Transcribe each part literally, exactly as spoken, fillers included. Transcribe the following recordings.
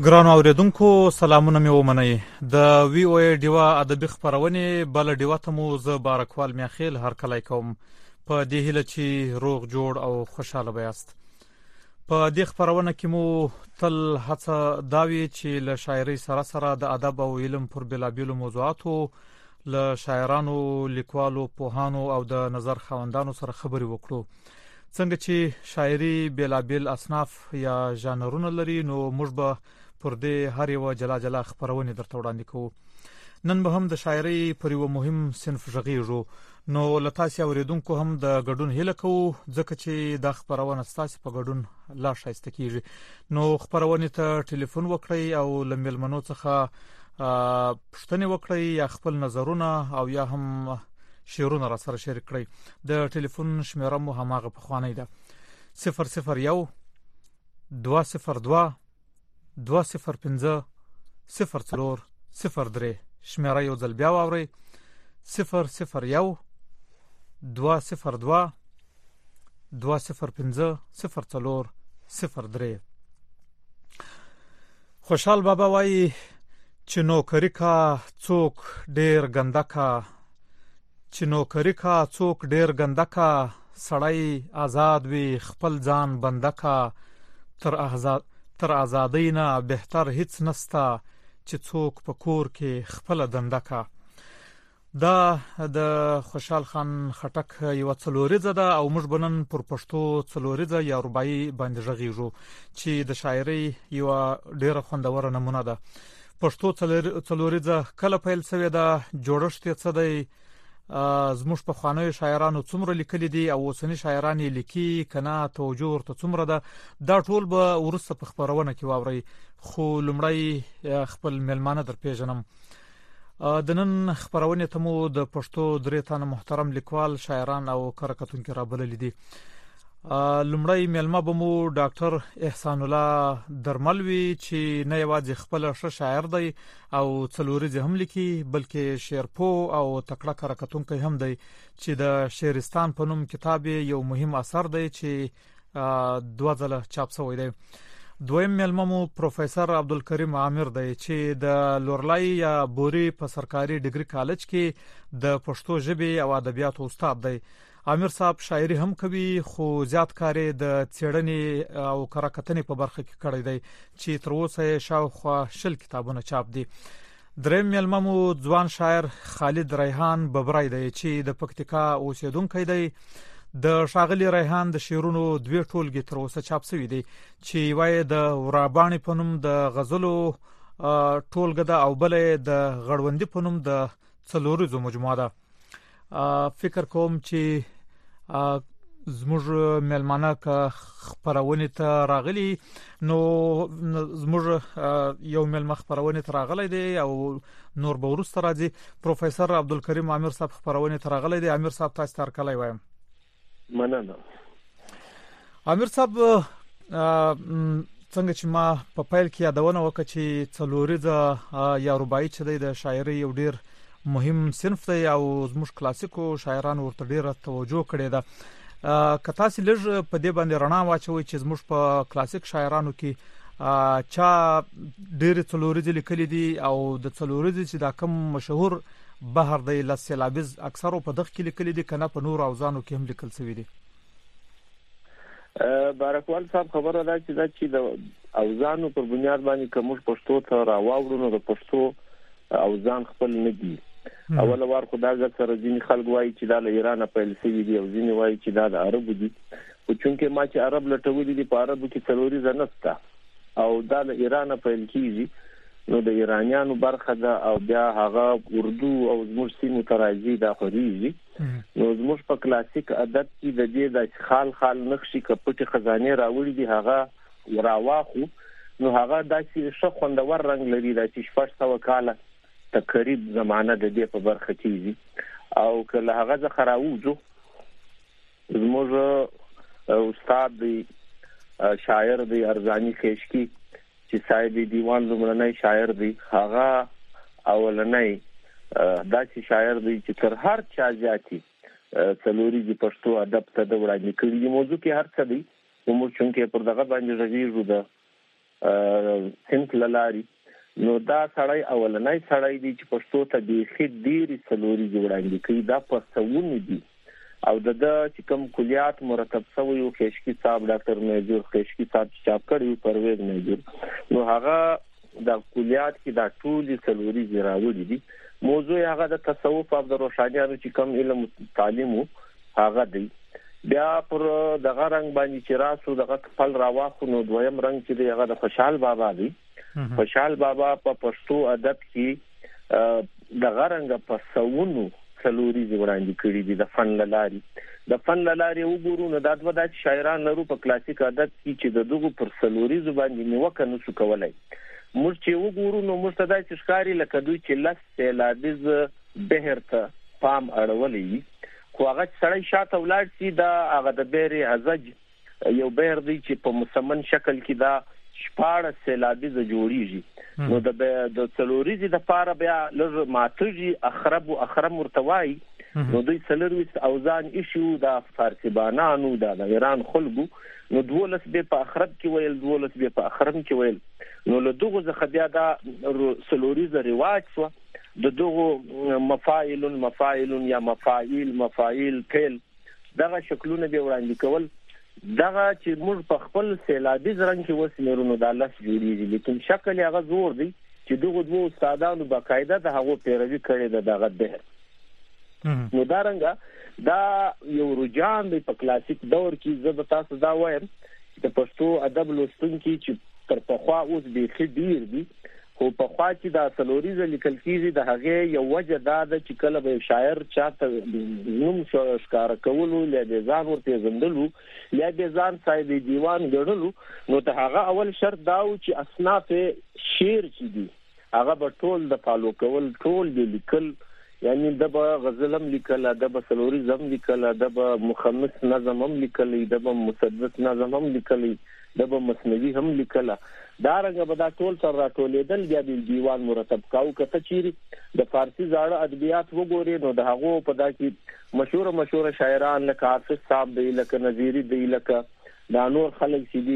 ګرانو اوریدونکو سلامونه مې ومنئ. د وی او ای ډیوا ادبي خپرونې بل ډیوا ته مو زه بارکوال میاخیل هرکلی کوم په دې هیله چې روغ جوړ او خوشاله بیاست. په دې خپرونه کې مو تل هڅه داوي چې له شاعرۍ سره سره د ادب او علم پر بېلابېلو موضوعاتو له شاعرانو، لیکوالو، پوهانو او د نظر خاوندانو سره خبرې وکړو. څنګه چې شاعري بېلابېل اصناف یا ژانرونه لري، نو موږ به پر دې هر یوه جلا جلا خپرونې درته وړاندې کوو. نن به هم د شاعرۍ پر یوه مهم صنف غږیږو، نو له تاسې اوریدونکو هم د ګډون هیله کوو، ځکه چې دا خپرونه ستاسې په ګډون لا ښایسته کیږي. نو خپرونې ته ټلیفون وکړئ او له میلمنو څخه پوښتنې وکړئ یا خپل نظرونه او یا هم شعرونه را سره شریک کړئ. د ټلیفون شمیره مو هماغه پخوانۍ ده: صفر صفر یو دوه صفر دوه دوه صفر پنځه صفر څلور صفر درې. شمیره یو ځل بیا واورئ: صفر صفر یو دوه صفر دوه دوه صفر پنځه صفر څلور صفر درې. خوشحال بابا وایي چې نوکری کا څوک ډیر ګنده کا، چې نوکری کا څوک ډیر ګنده کا، سړی آزاد وي خپل ځان بنده کا، تر آزاد تر آزادۍ نه بهتر هیڅ نسته، چې څوک په کور کې خپل دنده کا. دا د خوشحال خان خټک یو څلوریزه ده او موږ به نن پر پښتو څلوریزه یا رباعي باندې غږیږو چې د شاعرۍ یو ډیره خوندوره نمونه ده. پښتو څلوریزه کله پیل شوې ده، جوړښت یې څه دی، زموږ پخوانیو شاعرانو څومره لیکلي دي او اوسني شاعران یې لیکي کنه، توجه ورته څومره ده، دا ټول به وروسته په خپرونه کې واورئ. خو لومړی خپل میلمانه در پیژنم. د نن خپرونې ته مو د پښتو درې تنه محترم لیکوال، شاعران او کره کتونکي رابللي دي. لومړی میلمه به مو ډاکټر احسان الله درمل وي چې نه یوازې خپل ښه شاعر دی او څلوریزې هم لیکي، بلکې شعرپوه او تکړه کره کتونکی هم دی چې د شعرستان په نوم کتاب یو مهم اثر دی چې دوه ځله چاپ شوی دی. دویم میلمه مو پروفیسر عبدالکریم عامر دی چې د لورلای یا بوري په سرکاري ډیګري کالج کې د پښتو ژبې او ادبیاتو استاد دی. عامر صاحب شاعري هم کوي، خو زیات کار د څېړنې او کره کتنې په برخه کې کړی دی چې تر اوسه یې شاوخوا شل کتابونه چاپ دي. دریم میلمه مو ځوان شاعر خالد ریحان ببرای دی چې د پکتیکا اوسیدونکی دی. د ښاغلي ریحان د شعرونو دوې ټولګې تر اوسه چاپ شوي دي چې یوه یې د وراباڼې په نوم د غزلو ټولګه ده او بله یې د غړوندي په نوم د څلوریزو مجموعه ده. فکر کوم چې زموږ میلمانه که خپرونې ته راغلي، نو زموږ یو میلمه خپرونې ته راغلی دی او نور به وروسته راځي. پروفیسر عبدالکریم عامر صاحب خپرونې ته راغلی دی. عامر صاحب تاسو ته هرکلی وایم. مننه. عامر صاحب څنګه چې ما په پیل کې یادونه وکړه چې څلوریزه یا رباعي چې دی د شاعرۍ یو ډیر مهم صنف دی او زموږ کلاسیکو شاعرانو ورته ډیره توجه کړې ده. که تاسو لږ په دې باندې رڼا واچوئ چې زموږ په کلاسیک شاعرانو کې چا ډېرې څلوریزې لیکلي دي او د څلوریزې چې دا کم مشهور بحر دی لس سیلابیز اکثرو په دغه کې لیکلي دي که نه په نورو اوزانو کې هم لیکل شوي دي؟ بارکوال صاحب خبره ده چې دا چې د اوزانو پر بنیاد باندې که موږ پښتو ته راواوړو نو د پښتو اوزان خپل نه دي. اوله وار خو دا ځکه سره ځینې خلک وایي چې دا له ایرانه پیل شوي دي او ځینې وایي چې دا د عربو دي، خو چونکې ما چې عرب لټولي دي په عربو کې څلوریزه نشته او دا له ایرانه پیل کیږي، نو د ایرانیانو برخه ده او بیا هغه اردو او زموږ سیمو ته راځي، دا خوريږي. نو زموږ په کلاسیک ادب کې د دې د خال خال نقشې که پټې خزانې راوړي دي هغه راواخو، نو هغه داسې ښه خوندور رنګ لري دا چې شپږ سوه کاله تقریب زمانه د دې په برخه کېږي. او که له هغه څخه راوځو، زموږ استاد دی شاعر دی ارزانی خیشکی چې صاحب دیوان لومړنی شاعر دی، هغه اولنی داسې شاعر دی چې تر هر چا زیاتي څلوریزې پښتو ادب ته د وړاندې کړي دي. موضوع کې هر څه دی، موږ چونکې پر دغه باندې غږیږو د سنت للاري نو دا سړی اولنۍ سړی دی چې پښتو ته د خې ډېری څلوري وړاندې کوي دا پښتون دي او د چې کوم کلیات مرتب شوی او خشکی صاحب ډاکټر میجر خشکی صاحب چاپ کړی پرویز میجر نو هغه د کلیات کې دا ټول څلوري راوړي دي موضوع هغه د تصوف او د روشانیانو چې کوم علم تعلیم هغه دی بیا پر دغه رنگ باندې چې راسو دغه خپل راواخو نو دویم رنگ چې دی هغه د خوشحال بابا دی خوشحال بابا په پښتو ادب کې دغه رنگ په سونو څلوري وړاندې کړی دي د فن لاري د فن لاري وګورو نو د دوه د شاعران لرو په کلاسیک ادب کې چې د دغه پر څلوري باندې نیوکه نشو کولای موږ چې وګورو نو موږ ته د ښکاری لکه دوی چې لس سیلابیز بهر ته پام اړولې خو هغه سړی شاته ولاړ سي دا هغه د بهر ازج یو بهر دی چې په مسمن شکل کې دا شپاړه سیلابیز جوړیږي نو د د څلوریزي د پاره بیا لږ ماتجی اخرب او اخرم مرتوای نو دوی څلوریز اوزان ایشو د فارسی بانانو د ایران خلګو نو دولس به په اخرب کې ویل دولس به په اخرم کې ویل نو له دغه ځخه بیا دا څلوریز رواج شو د دغه مفاعل مفاعل یا مفاعیل مفاعیل فعل دغه شکلونه به وړاندې کول دغه چې موږ په خپل سیلابي رنګ کې وسمرونو د الله جوړیږي لیکن شکل هغه زور دی چې دغه دوه استادانو باقاعده د هغه پیروي کړې ده دغه بهر نو دا رنګه دا یو رجحان دی په کلاسیک دور کې زه به تاسو دا وایم چې په پښتو ادب لوستونکي چې تر پخوا اوس به خډیر دي خو په خوا چې دا څلوریزه لیکل کیږي د هغه یو وجه دا ده چې کله به شاعر چاته نوم ښکار کولو لږه ځان ورته زندلو یا به ځان صاحب دیوان ګڼلو نو ته هغه اول شرط دا و چې اصناف شعر چې دي هغه به ټول د فالو کول ټول د لیکل یعنی د غزلم لیکل د څلوریزم لیکل د مخمس نظم هم لیکل د مسدس نظم هم لیکل د مثنوی هم لیکل دا رنګه به دا ټول سره راټولېدل بیا د دیوان مرتب کاو کته چیرې د فارسی زاړه ادبیات وګوري نو د هغه په دا کې مشهور مشهور شاعران لکه حافظ صاحب دی لکه نظیری دی لکه دا نور خلک چې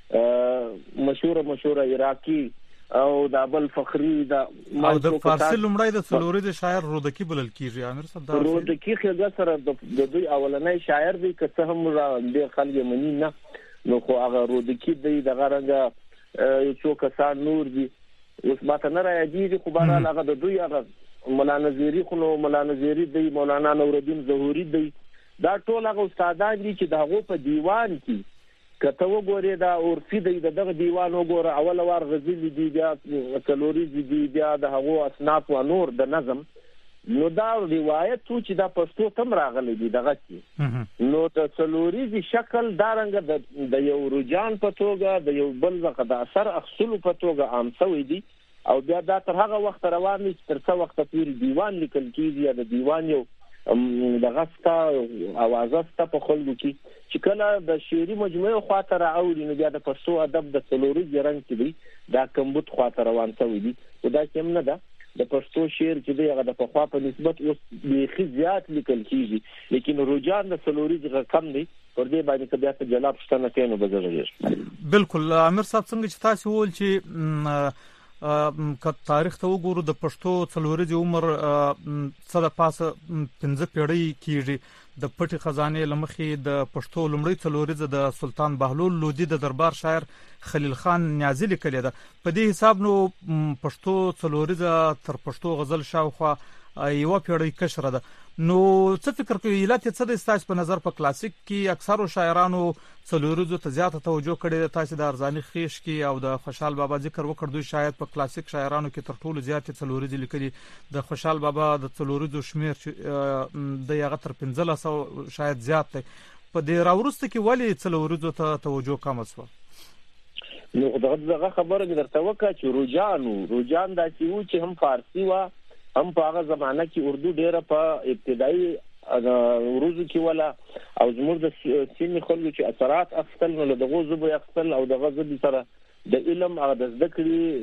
دي مشهور مشهور عراقي او د ابل فخری دا او د فارسی لمړی د څلوري شاعر رودکی بلل کیږي امیر صاحب دا رودکی خلګه سره د دوی اولنۍ شاعر دی که څه هم د خلک منی نه نو خو هغه رودکی دی دغه رنګه یو څو کسان نور دي اوس ماته نه راځي خو بهر هغه د دوی هغه مولانا نظیری خو مولانا نظیری دی مولانا نورالدین ظهوری دی دا ټول هغه استادان دي چې دغه په دیوان کې کته وګوري دا عرفي دی دغه دیوان وګوره اول وار غزل دی بیا کلوریز دی بیا د هغه اصناف او نور د نظم نو دا روایت چې دا پښتو تم راغلي دي دغه کې نو د څلوریزي شکل دا رنګ د یو رجحان په توګه د یو بل ځکه د اثر اخصلو په توګه عام شوی دي او بیا دا تر هغه وخت روان دي تر څو وخت پورې دیوان لیکل کیږي یا د دیوان یو دغه ستا اوازه ستا په خلکو کې چې کله د شعري مجموعه خواته راوړي نو بیا د پښتو ادب د څلوریزي رنګ کې دی دا کمبود خواته روان شوی دي او دا کم نه ده د پښتو شعر چې دی هغه د پخوا په نسبت اوس بیخي زیات لیکل کیږي لیکن رجحان د څلوریزي کم دی پر دې باندې که بیا ته جلاب شته کینو بزرګ بالکل امیر صاحب څنګه چې تاسو ول چې که تاریخ ته وګورو د پښتو څلوریزي عمر څه د پاسه پنځه پیړۍ کیږي د پټي خزانه لمخې د پښتو لمړی څلوریزه د سلطان بهلول لودي د دربار شاعر خلیل خان نیازی لیکل ده په دې حساب نو پښتو څلوریزه تر پښتو غزل شاوخوا یو پیړۍ کشره ده نو څه فکر کوي علت څه د استاس په نظر په کلاسیک کې اکثرو شاعرانو څلوریزو ته زیاته توجه کړې تاسو د ارزانی خیش کې او د خوشحال بابا ذکر وکړ دوی شاید په کلاسیک شاعرانو کې تر ټولو زیات څلوریزي لیکلي د خوشحال بابا د څلوریزو شمیر د یغه تر پنځه سوه شاید زیات دی په دې راورسته کې ولی څلوریزو ته توجه کم وسو نو دغه خبره درته وکړه چې رجحان رجحان دا چې هم فارسی وا هم په هغه زمانہ کې اردو ډیره په ابتدایي وروزو کې ولا او زموږ د سیمې خلکو چې اثرات اخستل نو دغه زبې اخستل او دغه زبې سره د علم او د ذکر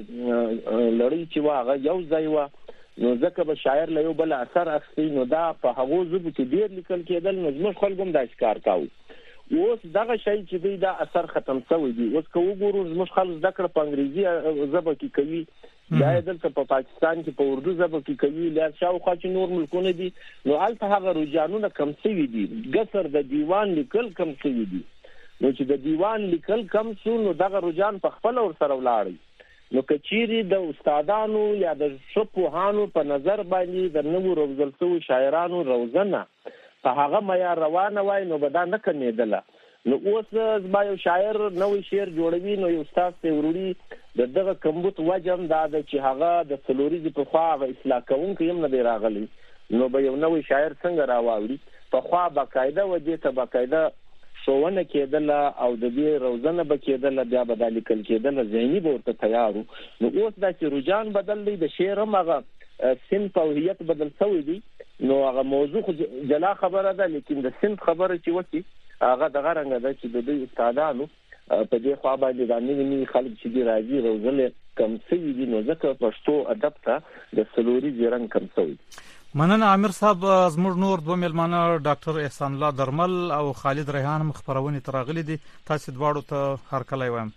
لړۍ چې واغه یو ځای و نو ځکه به شاعر له یو بل اثر اخستي نو دا په هغه زبې کې ډیر لیکل کېدل نو زموږ خلکو هم دا ښکار کاوه اوس دغه شی چې دی دا اثر ختم شوی دی. اوس که وګورو زموږ خلک زده کړه په انګریزي ژبه کې کوي، دا دلته په پاکستان کې په اردو ژبه کې کوي، لا شاوخوا چې نور ملکونه دي نو هلته هغه رجحانونه کم شوي دي. ګسر د دیوان لیکل کم شوي دي، نو چې د دیوان لیکل کم شو نو دغه رجحان په خپل ور سره ولاړی. نو کچيري د استادانو یا د شپوهانو په نظر باندې د نوو روزل شوو شاعرانو روزنه په هغه معیار روانه وای نو به دا نه کمېدله. نو اوس زما یو شاعر نوی شعر جوړوي نو یو استاد ته وروړي د دغه کمبود وجه هم دا ده چې هغه د څلوریزې پخوا هغه اصلاح کوونکی هم نه دی راغلی، نو به یو نوی شاعر څنګه راواوړي. پخوا باقاعده وجې ته باقاعده ښوونه کېدله او د دې روزنه به کېدله، بیا به دا لیکل کېدله، ذهني به ورته تیار وو. نو اوس دا چې رجحان بدل دی، د شعر هم هغه صنف او هویت بدل شوی دی، نو هغه موضوع خو جلا خبره ده، لیکن د صنف خبره چې وکړي هغه دغه رنګه ده چې د دوی استادانو په دې خوا باندې د نوي نوي خلک چې دي راځي روزل کم شوي دي، نو ځکه پښتو ادب ته د څلوریزې رنګ کم شوی. مننه عامر صاحب. زموږ نور دوه مېلمانه ډاکټر احسان الله درمل او خالد ریحان هم خبرونې ته راغلي دي، تاسو دواړو ته هرکلی وایم.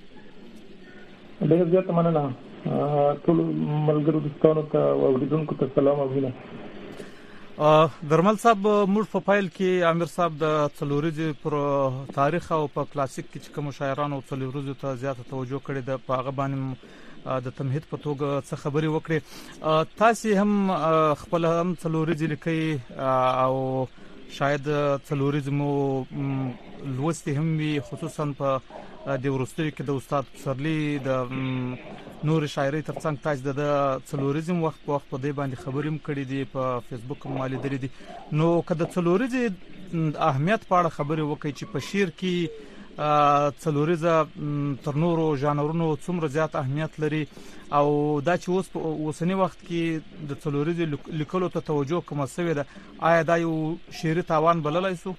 ډېر زیات مننه. ټول ملګرو دوستانو ته او اوریدونکو ته سلام او مینه. درمل صاحب، موږ په فایل کې عامر صاحب د څلوریزې پر تاریخ او په کلاسیک کې چې کوم شاعرانو څلوریزې ته زیاته توجه کړې ده په هغه باندې د تمهید په توګه څه خبرې وکړې. تاسو هم خپل هم څلوریزې لیکي او شاید څلوریزې مو لوستي هم وي، خصوصا په د وروستیو کې د استاد پسرلي د نور شاعري ترڅنګ تاسو د څلوریزم وخت په وخت په دې باندې خبرې هم کړې دي، په فیسبوک هم لیدلې دي. نو که د څلوریزې اهمیت په اړه خبرې وکړي چې په شعر کې څلوریزه تر نورو ژانرونو څومره زیات اهمیت لري، او دا چې اوس په اوسنی وخت کې د څلوریزې لیکلو ته توجه کومه شوې ده، آیا دا یو شعري تاوان بللی شو؟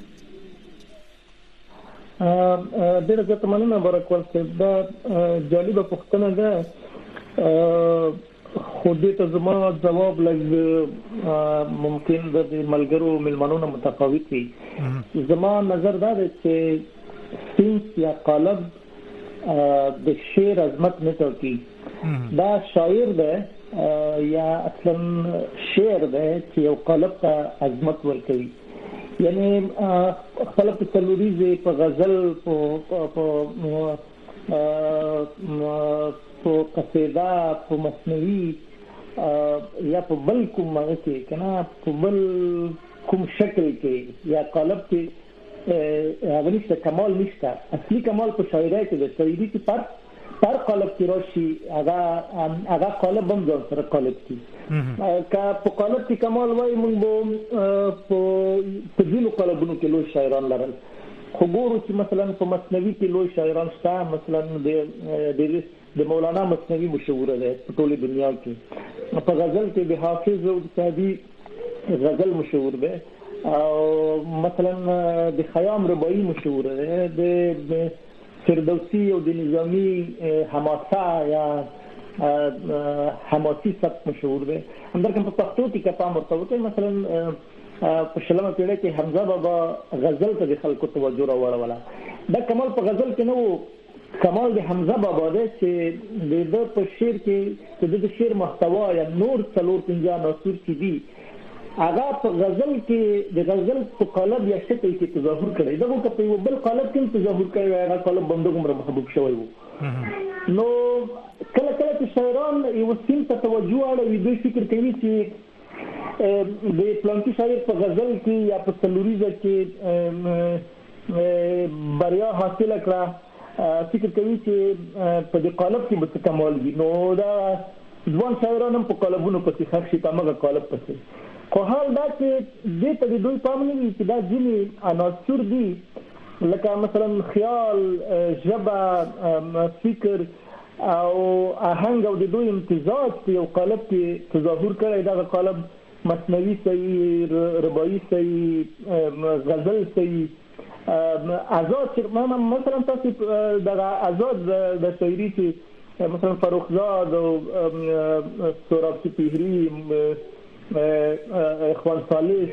ډېر زیات مننه برکوال صاحب. دا جالبه پوښتنه ده، خو دې ته زما ځواب لږ ممکن د ملګرو مېلمنو نه متفاوت وي. زما نظر دا دی چې صنف یا قالب د شعر عظمت نه ټاکي. دا شاعر دی یا اصلا شعر دی چې یو قالب ته عظمت ورکوي. یعنی خپل په څلوریزې په غزل په په په قصیده په مثنوي یا په بل کوم هغه کې کنه په بل کوم شکل کې یا قالب کې هغه نشته، کمال نشته. اصلي کمال په شاعرۍ کې د شاعري کې پر پر قالب کې راشي، هغه هغه قالب هم ځان سره قالب کې که په قالب کې کمال وای موږ به په ځینو قالبونو کې لوی شاعران لرل. خو ګورو چې مثلا په مثنوي کې لوی شاعران شته، مثلا د د مولانا مثنوي مشهوره ده په ټوله دنیا کې. په غزل کې د حافظ او سعدي غزل مشهور ده، او مثلا د خیام رباعي مشهوره ده، د فردوسی او د نظامی حماسه یا حماسي سبک مشهور ده. همدارنګه په پښتو کې که پام ورته وکړئ، مثلا په شلمه پیړۍ کې حمزه بابا غزل ته د خلکو توجه راوړوله. دا کمال په غزل کې نه و، کمال د حمزه بابا دی چې د ده په شعر کې د شعر محتوا یا نور څلور پنځه عناصر چې دي هغه په غزل کې د غزل په قالب یا شکل کې تظاهر کړی. دغه که په یو بل قالب کې تظاهر کړی وای، هغه قالب بنده کومره محبوب شوی وو. نو کله کله چې شاعران یو سیم ته توجه اړوي، دوی فکر کوي چې د پلانکی شاعر په غزل کې یا په څلوریزه کې بریا حاصله کړه، فکر کوي چې په دې قالب کې به څه کمال وي. نو دا ځوان شاعران هم په قالبونو پسې ښخ شي، په همغه قالب پسې. خو حال دا چې دې ته د دوی پام نه وي چې دا ځینې عناصر دي لکه مثلا خیال، ژبه، فکر او آهنګ او د دوی امتزاج په یو قالب کې تظاهر کړی. دغه قالب مثنوي صحیح، رباعي صحیح، غزل صحیح، آزاد. مثلا تاسو دغه آزاد د شاعري چې مثلا فروخزاد او سهراب سپهری، اخوان صالح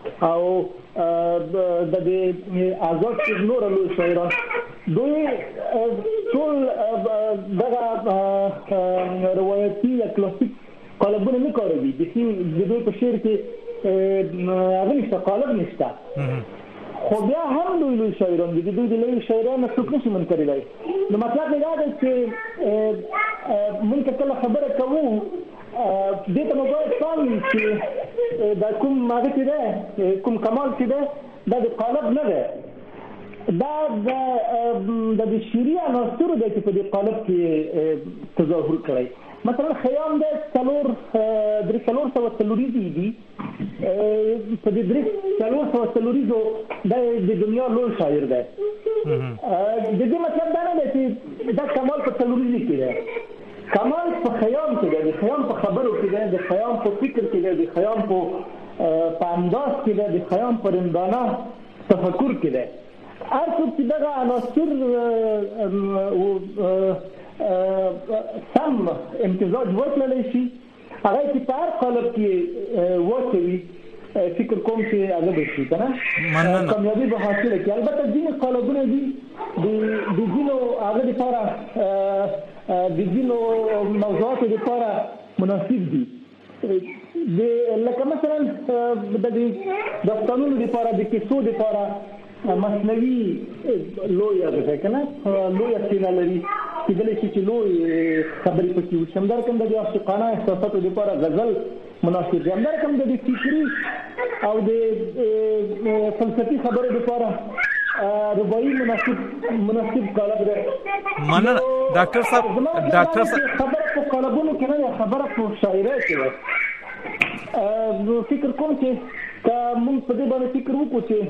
او د دې آزاد نور لوی شاعران دوی ټول دغه روایتي یا کلاسیک قالبونه نه کاروي. د دوی په شعر کې هغه نشته، قالب نشته، خو بیا هم دوی لوی شاعران دي. دوی د لوی شاعرانو څوک نشي منکرلی. نو مطلب دا دی چې موږ کله خبره کوو دې ته مو باید پام وي چې دا کوم ماده چې ده، کوم کمال چې ده، دا د قالب نه ده، دا د شعري عناصرو دی چې په دې قالب کې تظاهر کړی. مثلا خیام ده څلور درې څلور سوه څلوریزې دي. په دې درې څلور سوه څلوریزو دا د دنیا لوی شاعر دی. د دې مطلب دا نه دی چې دا کمال په څلوریزې کې دی، کمال په خیام کې دی، د خیام په خبرو کې دی، د خیام په فکر کې دی، د خیام په انداز کې دی، د خیام په رندانه تفکر کې دی. هر څوک چې دغه عناصر سم امتزاج وکړلی شي، هغه چې په هر قالب کې واچوي، فکر کوم چې هغه به شي که نه کامیابي به حاصله کړي. البته ځینې قالبونه دي د ځینو هغه دپاره د ځینو موضوعاتو دپاره مناسب دي. لکه مثلا د داستانونو دپاره، د کیسو دپاره مصنوي لویه ده که نه، لویه سینه لري، کېدلی شي چې لوی خبرې پکې وشي. همدارقم د عاشقانه احساساتو دپاره غزل مناسب دی. همدارقم د فکري او د فلسفي خبرو دپاره رباعي مناسب مناسب قالب دی. مننه ډاکټر صاحب. ډاکټر صاحب خبره په قالبونو کې نه ده، خبره په شاعرۍ کې ده. نو فکر کوم چې که موږ په دې باندې فکر وکړو چې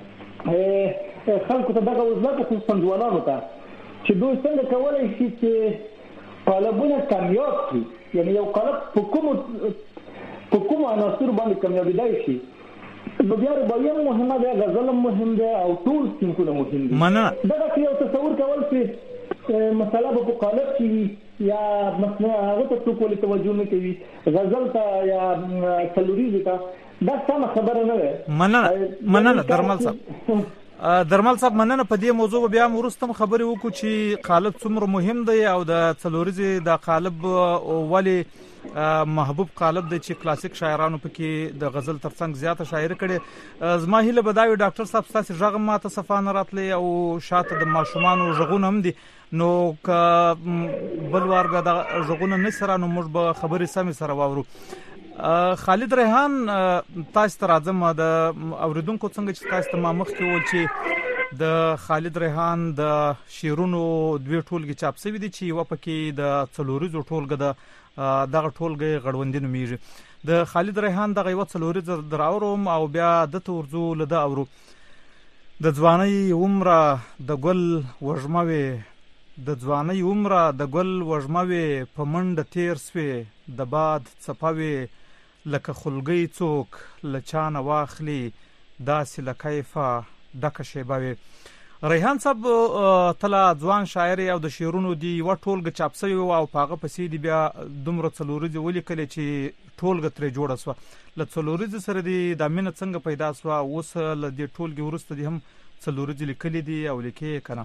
خلکو ته دغه وضعیت، خصوصا ځوانانو ته، چې دوی څنګه کولی شي چې قالبونه کامیاب کړي، یعنې یو قالب په کومو په کومو عناصرو باندې کامیابېدای شي، نو بیا رباعي هم مهمه ده، غزل هم مهم ده، او ټول صنفونه مهم دي. دغه یو تصور کول چې مسله به په قالب کې وي یا مثلا هغه ته څوک ولې توجه نه کوي، غزل ته یا څلوریزې ته، دا سمه خبره نه ده. مننه مننه درمل صاحب. درمل صاحب مننه. په دې موضوع بیا هم وروسته هم خبرې وکړو چې قالب څومره مهم دی او د څلوریزې دا قالب ولې محبوب قالب دی چې کلاسیک شاعرانو پکې د غزل ترڅنګ زیاته شاعري کړې. زما هیله به دا وي ډاکټر صاحب ستاسې غږ هم ماته صفا نه راتلی او شاته د ماشومانو غږونه هم دي، نو که بل وار به دغه غږونه نه سره نو موږ به خبرې سمې سره واورو. خالد ریحان تاسو ته راځم. د اوریدونکو څنګه چې تاسو ته ما مخکې وویل چې د خالد ریحان د شعرونو دوې ټولګې چاپ شوي دي چې یوه پکې د څلوریزو ټولګه ده، دغه ټولګه یې غړوندي نومیږي. د خالد ریحان دغه یوه څلوریزه در اورم او بیا دته ورځو له ده اورو. د ځوانۍ عمره د ګل وږمه وې، د ځوانۍ عمره د ګل وږمه وې، په منډه تیر سوې د باد څپه وې، لکه خلګۍ څوک له چا نه واخلي، داسې له کیفه ډکه شیبه وې. ریحان صاحب تله ځوان شاعر او د شعرونو دی یوه ټولګه چاپ شوې وه او په هغه پسې دې بیا دومره څلوریزې ولیکلې چې ټولګه ترې جوړه شوه. له څلوریزې سره دې دا مینه څنګه پیدا شوه؟ اوس له دې ټولګې وروسته دې هم څلوریزې لیکلې دي او لیکې یې که نه؟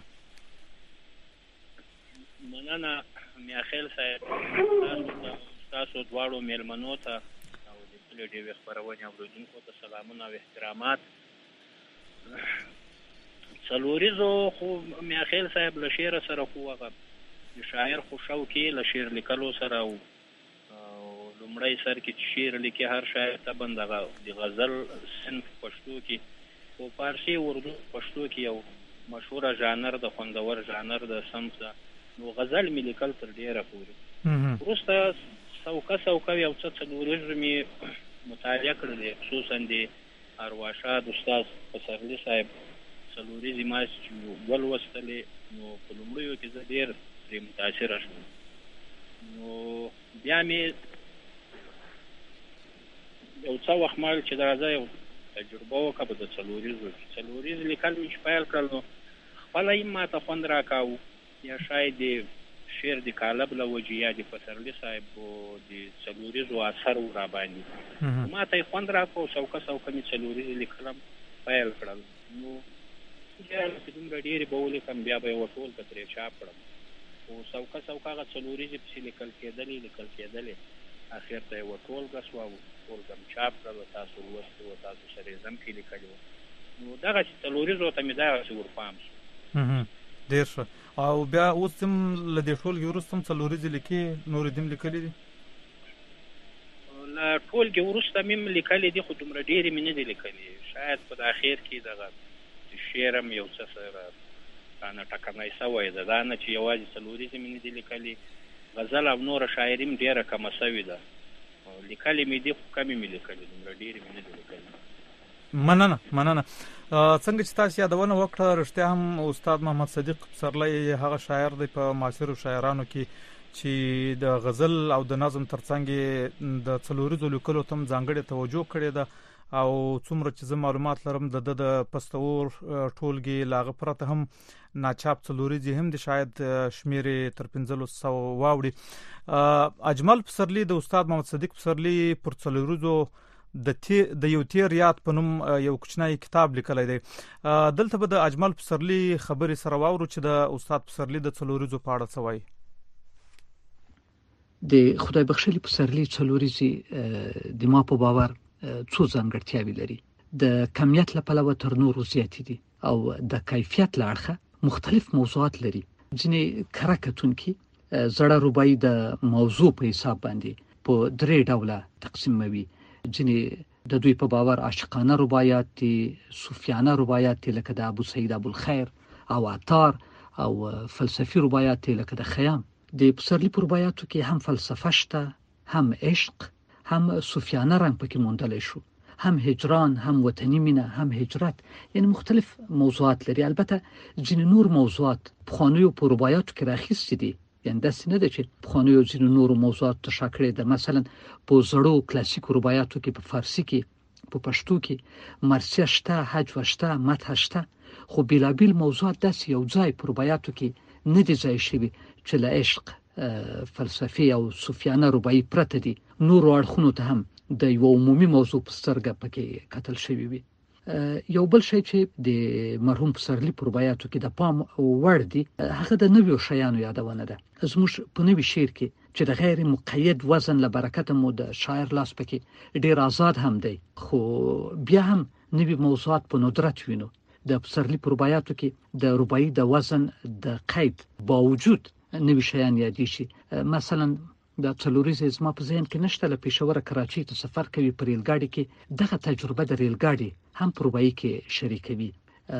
مننه میاخیل صاحب، تاسو دواړو میلمنو ته او د بلې ډېوې خپرونې اورېدونکو ته سلامونه او احترامات. څلوریزو خو میاخیل صاحب له شعر سره خو هغه د شاعر خو شوق یې له شعر لیکلو سره او لومړی سر کې چې شعر لیکي هر شاعر طبعا دغه د غزل صنف پښتو کې خو فارسي اردو پښتو کې یو مشهوره ژانر د خوندور ژانر د صنف ده، نو غزل مې لیکل تر ډېره پورې. وروسته سوکه سوکه یو څه څلوریزې مې مطالعه کړلې، خصوصا د ارواښاد استاد پسرلي صاحب څلوریزې ما چې ولوستلې، نو په لومړیو کې زه ډېر پرې متاثره شوم. نو بیا مې یو څه وخت مال چې راځه یو تجربه وکړه په د څلوریزو څلوریزې لیکل مې چې پیل کړل، نو خپله یې ما ته خوند راکاوه، یا شاید د شعر د کالب له وجې یا د پسرلي صاحب د څلوریزو اثر را باندې ما ته خوند راکړو. څوکه څوکه مې څلوریزې لیکلم پیل کړل. نو چې دومره ډېرې به ولیکم بیا به یې ورټول که ترې چاپ کړم. خو څوکه څوکه هغه څلوریزې پسې لیکل کېدلې لیکل کېدلې اخر ته یې ورټولګه شوه او ټولګه مې چاپ کړل او تاسو لوستي وو، تاسو سره یې زم کې لیکلي وو. نو دغسې څلوریزو ته مې دغسې ورپام شو. ډېر ښه. او بیا اوس هم له دې ټولګې وروسته هم څلوریزې لیکې، نورې دې هم لیکلي دي؟ له ټولګې وروسته مې هم لیکلي دي، خو دومره ډېرې مې نه دي لیکلي. شاید په د اخر کې دغه شعر هم یو څه سره رانه ټکنی سوی ده. دا نه چې یوازې څلوریزې مې نه دي لیکلي، غزل او نوره شاعري هم ډېره کمه سوې ده. لیکلي مې دي خو کمې مې لیکلي، دومره ډېرې مې نه دي لیکلي. مننه مننه. څنګه چې تاسو یادونه وکړه، رښتیا هم استاد محمد صدیق پسرلی هغه شاعر دی په معاصرو شاعرانو کې چې د غزل او د نظم ترڅنګ د څلوریزو لیکلو ته هم ځانګړې توجه کړې ده. او څومره چې زه معلومات لرم د د پستور ټولګې له هغه پرته هم ناچاپ څلوریزې هم د شاید شمېرې تر پنځلس سوه واوړي. اجمل پسرلی د استاد محمد صدیق پسرلی پر څلوریزو د یو تیر یاد په نوم یو کوچنی کتاب لیکلی دی. دلته به د اجمل پسرلی خبرې سره واورو چې د استاد پسرلی د څلوریزو په اړه څه وایي. د خدای بخښلي پسرلی څلوریزې د ما په باور څو ځانګړتیاوې لري. د کمیت له پلوه تر نورو زیاتې دي او د کیفیت له اړخه مختلف موضوعات لري. ځینې کره کتونکي زړه رباعي د موضوع په حساب باندې په درې ډوله تقسیموي. ځینې د دوی په باور عاشقانه رباعیات دي، صوفیانه رباعیات دي لکه د ابو سعید ابوالخیر او عطار، او فلسفي رباعیات دي لکه د خیام. د پسرلی په رباعیاتو کې هم فلسفه شته، هم عشق، هم صوفیانه رنګ پکې موندلی شو، هم هجران، هم وطني مینه، هم هجرت. یعنی مختلف موضوعات لري. البته ځینې نور موضوعات پخوانیو په رباعیاتو کې راخیستي دي. یعنی داسې نه ده چې پخوانیو ځینو نورو موضوعاتو ته شا کړې ده. مثلا په زړو کلاسیکو رباعیاتو کې په فارسي کې، په پښتو کې مرثیه شته، هجو شته، مدح شته، خو بېلابېل موضوعات داسې یو ځای په رباعیاتو کې نه دي ځای شوي چې له عشق، فلسفي او صوفیانه رباعي پرته دي. نورو اړخونو ته هم د یو عمومي موضوع په سترګه پکې کتل شوي وي. یو بل شی چې د مرحوم پسرلی په رباعیاتو کې د پام وړ دي هغه د نویو شیانو یادونه ده. زموږ په نوي شعر کې چې د غیر مقید وزن له برکته مو د شاعر لاس پکې ډیر آزاد هم دی، خو بیا هم نوي موضوعات په ندرت وینو. د پسرلی په رباعیاتو کې د رباعي د وزن د قید باوجود نوي شیان یادې شي. مثلا د څلوریزې زما په ذهن کې نشته. له پېښوره کراچۍ ته سفر کوي په ریل ګاډي کې، دغه تجربه د ریل ګاډي هم په رباعي کې شریکوي.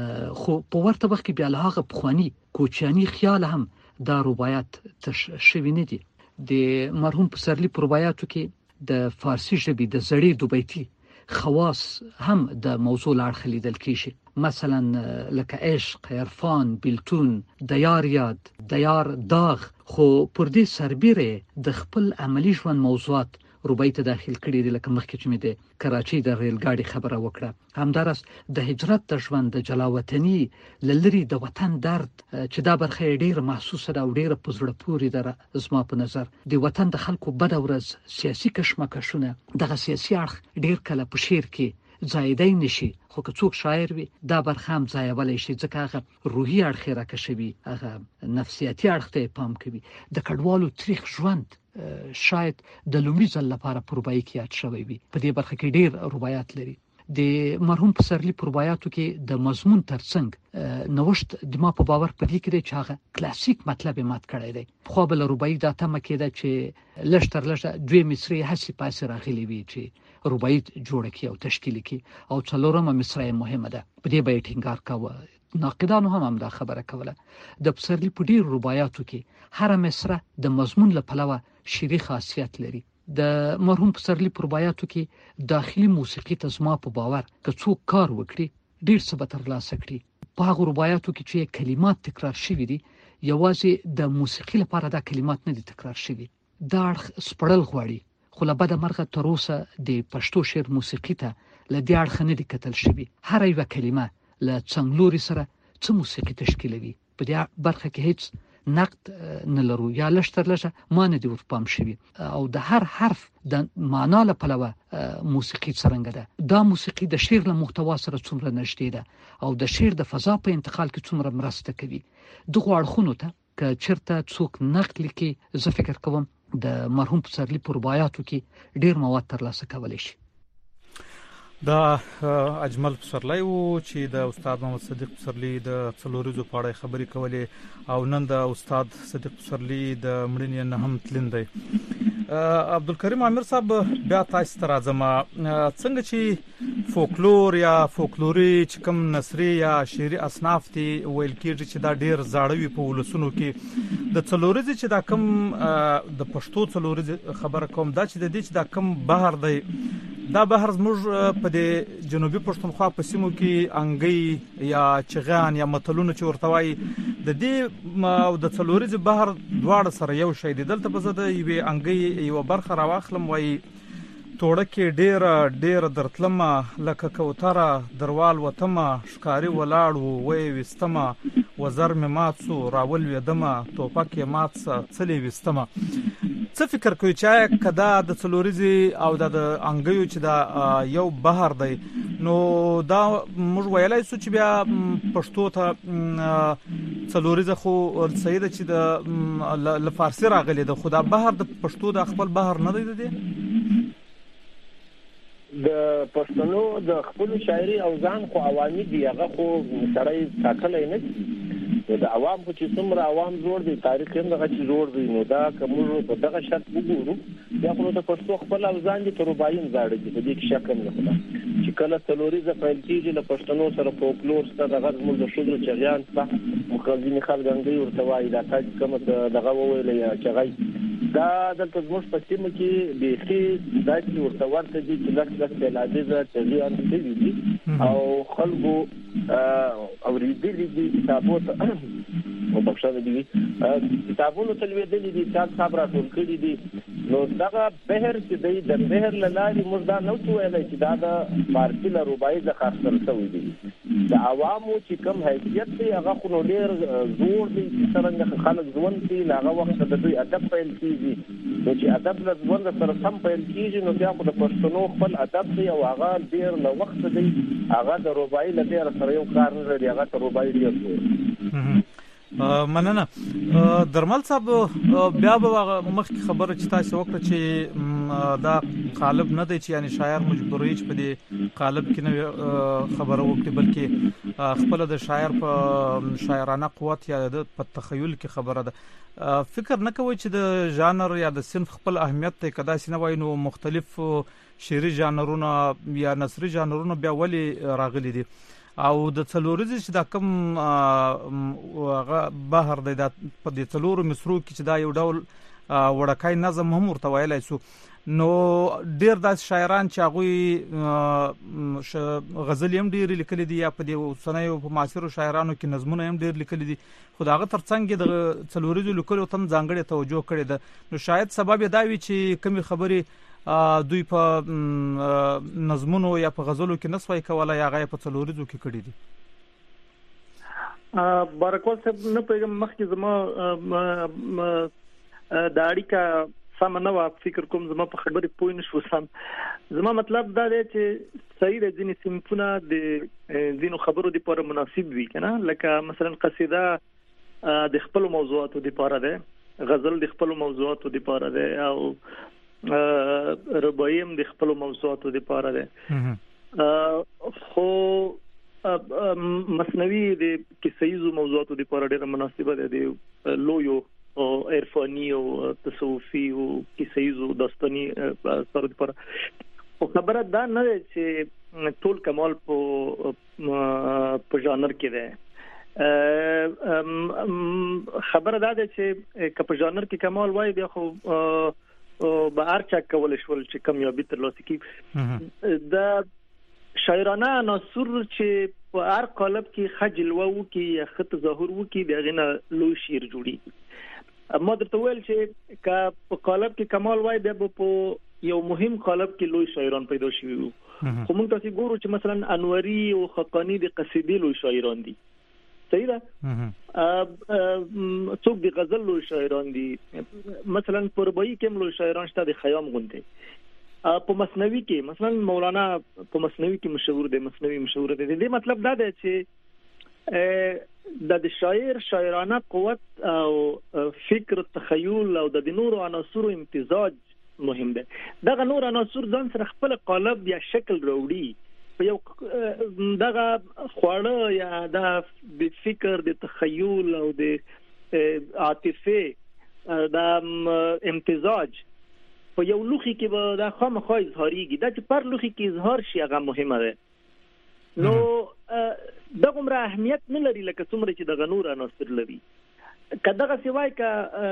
خو په ورته وخت کې بیا له هغه پخواني کوچیاني خیال هم دا رباعیات تش شوي نه دي. د مرحوم پسرلی په رباعیاتو کې د فارسي ژبې د زړې دوبیتي خواص هم د موضوع له اړخه لیدل کېږي. مثلا لکه عشق، عرفان، بیلتون، د یار یاد، د یار داغ. خو پر دې سربیره د خپل عملی ژوند موضوعات رباعي ته داخل کړي دي. لکه مخکې چې مې د کراچۍ د ریل ګاډي خبره وکړه، همداراز د هجرت د ژوند، د جلا وطني، لری د وطن درد چې دا برخه ډیره محسوسه ده او ډیره په زړه پورې ده. زما په نظر د وطن د خلکو بد ورځ، سیاسي کشمکشونه، دغه سیاسي اړخ ډیر کله په شعر کې ځایدای نشي، خو که څوک شاعر وي دا برخه هم ځایولی شي، ځکه هغه روحي اړخ یې راکشوي، هغه نفسیاتي اړخ ته پام کوي. د کډوالو تاریخ ژوند شاید د لومړي ځل لپاره په رباعي کې یاد شوی وي. په دې برخه کې ډیر رباعیات لري. د مرحوم پسرلی په رباعیاتو کې د مضمون ترڅنګ نوښت د ما په باور په دې کې دی چې هغه کلاسیک مطلب یې مات کړی دی. خو بل رباعي دا تمه کېده چې لږ تر لږه دوی مصري هسې پاسې راغلي وي چې رباعي جوړه کړي او تشکیل کړي، او څلورمه مصرع مهمه ده. په دې به یې ټینګار کاوه. ناقدانو هم همدا خبره کوله. د پسرلی په ډېرو رباعیاتو کې هره مصرع د مضمون له پلوه شعري خاصیت لري. د مرحوم پسرلی په رباعیاتو کې داخلي موسیقي ته زما په باور که څوک کار وکړي ډېر څه به ترلاسه کړي. په هغو رباعیاتو کې چې کلمات تکرار شوي دي، یوازې د موسیقي لپاره دا کلمات نه دي تکرار شوي. دا اړخ سپړل غواړي، خو له بده مرغه تر اوسه د پښتو شعر موسیقي ته له دې اړخه نه دي کتل شوي. هره یوه کلمه له څنګلوري سره څه موسیقي تشکیلوي، په دې برخه کې هیڅ نقد نه لرو یا لشتر لشه ما نه دی ورپام شوی او د هر حرف د معنا له پلوه موسیقي څرنګه ده دا موسیقي د شعر له محتوا سره څومره نږدې ده او د شعر د فضا په انتقال کې څومره مرسته کوي دغه اړخونو ته که چرته څوک نقد لیکي زه فکر کوم د مرحوم پسرلی په رباعیاتو کې ډیر مواد ترلاسه کولی شي. دا اجمل پسرلی و چې د استاد محمد صدیق پسرلی د څلوریزو په اړه خبرې کولې او نن د استاد صدیق پسرلی د مړینې نه هم تلین دی. عبدالکریم عامر صاحب بیا تاسو ته راځم څنګه چې فولکلور یا فولکلوري چې کوم نثري یا شعري اصناف دي ویل کېږي چې دا ډیر زاړه وي په ولسونو کې د څلوریزو چې دا کوم د پښتو څلوریزو خبره کوم دا چې د دې چې دا کوم بهر دی دا بهر زموږ په د جنوبي پښتونخوا په سیمو کې انګي یا چغان یا متلونه چې ورته وایي د دې او د څلوریزو بهر دواړه سره یو شی دي. دلته به زه د یوې انګي یو برخه راواخلم وایي توړه کې ډېره ډېره درتلمه لکه کوتره دروال وتمه ښکاري ولاړ و وی وستمه وزر مې مات سو راولوېدمه توپک یې مات سه څلې وستمه. څه فکر کوي چې کدا د څلوریزي او د انګیو چې دا یو بهر دی نو دا موږ ویلای سو چې بیا پښتو ته څلوریزه خو سیده چې د لفارسی راغلی د خدا بهر د پښتو د خپل بهر نه دی دی د پښتنو د خپل شاعري او ځان خو عوامي دی هغه خو سړی ټاکلای نه دی د عوام خو چې څومره عوام زوړ دي تاریخ هم دغه چې زوړ دی نو دا کوم په دغه شرط وګورو یا خو د پښتو خپل او ځان دي تر وباین زاړه دي په دې کې شک نه خلا چې کله څلوریزه پیل کیږي له پښتنو سره فولکلور سره دغه زموږ د شودرو چغیان څخه مخالفین خلک انګي ورته وایي دا تاسو کومه دغه وویل یا چغای دا دلته زموږ په سیمه کې د هیڅ داسې ورته ورته دي چې لکه لکه سیلابیزه چغیان دي او خلکو اوریدلي دي کتابو ته او بخښنه دي کتابونو ته لویدلي دي چې صاحب راټول کړي دي نو دا بهر چې دی د بهر لاري موږ دا نو ویلای چې دا د فارسی له رباعي د خاصه شوی دي د عوامو چې کم حیثیت دی هغه خو نو ډیر زور دی چې څنګه خلک ژوند دي هغه وخت د دوی ادب پیل کیږي نو چې ادب له ژوند سره سم پیل کیږي نو بیا خو د پښتنو خپل ادب دی او هغه ډیر له وخت دی هغه د رباعي له ډیر سره یو کار نه دی هغه د رباعي ډیر زور مننه. درمل صاحب بیا به مخکې خبره چې تاسو وکړه چې دا قالب نه دی چې یعنی شاعر مجبوري چې په دې قالب کې نه خبره وکړي بلکې خپل د شاعر په شاعرانه قوت یا د په تخیل کې خبره ده. فکر نه کوي چې د ژانر یا د صنف خپل اهمیت ته کدا سینه وای نو مختلف شعري ژانرونه یا نثري ژانرونه بیا ولی راغلي دي او د څلوریزې چې دا کوم هغه بهر دی د په دې څلورو مصرو کې چې دا یو ډول وړکای نظم هم ورته ویلای سو نو ډیر د شاعران چې هغه غزل هم ډیر لیکلي دي یا په دې اوسنیو په معاصرو شاعرانو کې نظمونه هم ډیر لیکلي دي خو دا هغه ترڅنګ د څلوریزې لیکلو تم ځانګړي توجه کړي ده نو شاید سبب دا وي چې کمی خبرې دوی په نظمونو یا په غزلو کې نسوي کولای یا غي په څلوریزو کې کړي دي. بارکوال صاحب نه پیغام مخکې زما د اړیکا سم نه و فکر کوم زما په خبرې پوه نه شو سم زما مطلب دا دی چې صحیح د ځینې سمفونه د ځینو خبرو لپاره مناسب وي کنه لکه مثلا قصیده د خپل موضوعاتو لپاره ده غزل د خپل موضوعاتو لپاره ده او رباعي هم د خپل موضوعاتو لپاره ده خو مصنوعي د کیسه‌ایزو موضوعاتو لپاره ډېر مناسبه ده د لویو او عرفاني او تصوفي او کیسه‌ایزو داستاني سره لپاره خو خبره دا نه ده چې ټول کمال په په ژانر کې ده خبره دا ده چې کپ ژانر کې کمال وای بیا خو او به ارچا کول شول چې کامیابی ترلاسه کی د شاعرانه عناصر چې په هر قالب کې خجل وو کې یا خط ظاهر وو کې بیا غنه لوی شعر جوړي اما درته ویل چې کا په قالب کې کمال وای بیا په یو مهم قالب کې لوی شاعران پیدا شوي وو خو موږ تاسو ګورو چې مثلا انوري او خقانی د قصیدې لوی شاعران دي صحیح ده. څوک د غزل لوی شاعران دي، مثلا په رباعي کې لوی شاعران شته د خیام غونډه. په مثنوي کې مثلا مولانا په مثنوي کې مشهور دی، مثنوي مشهور دی. دې مطلب دا دی چې د شاعر شاعرانه قوت او فکر تخیل او د نورو عناصرو امتزاج مهم دی. دغه نور عناصر ځان سره خپل قالب یا شکل راوړي په یو دغه خواړه یا د فکر د تخیل او د عاطفه د امتزاج په یو لوخي کې به دا خامخا اظهاريږي. دا چې پر لوخي کې اظهار شي هغه مهمه ده. نو دغه عمر اهمیت نه لري لکه څومره چې دغه نور عناصر لري. کداغه سوای ک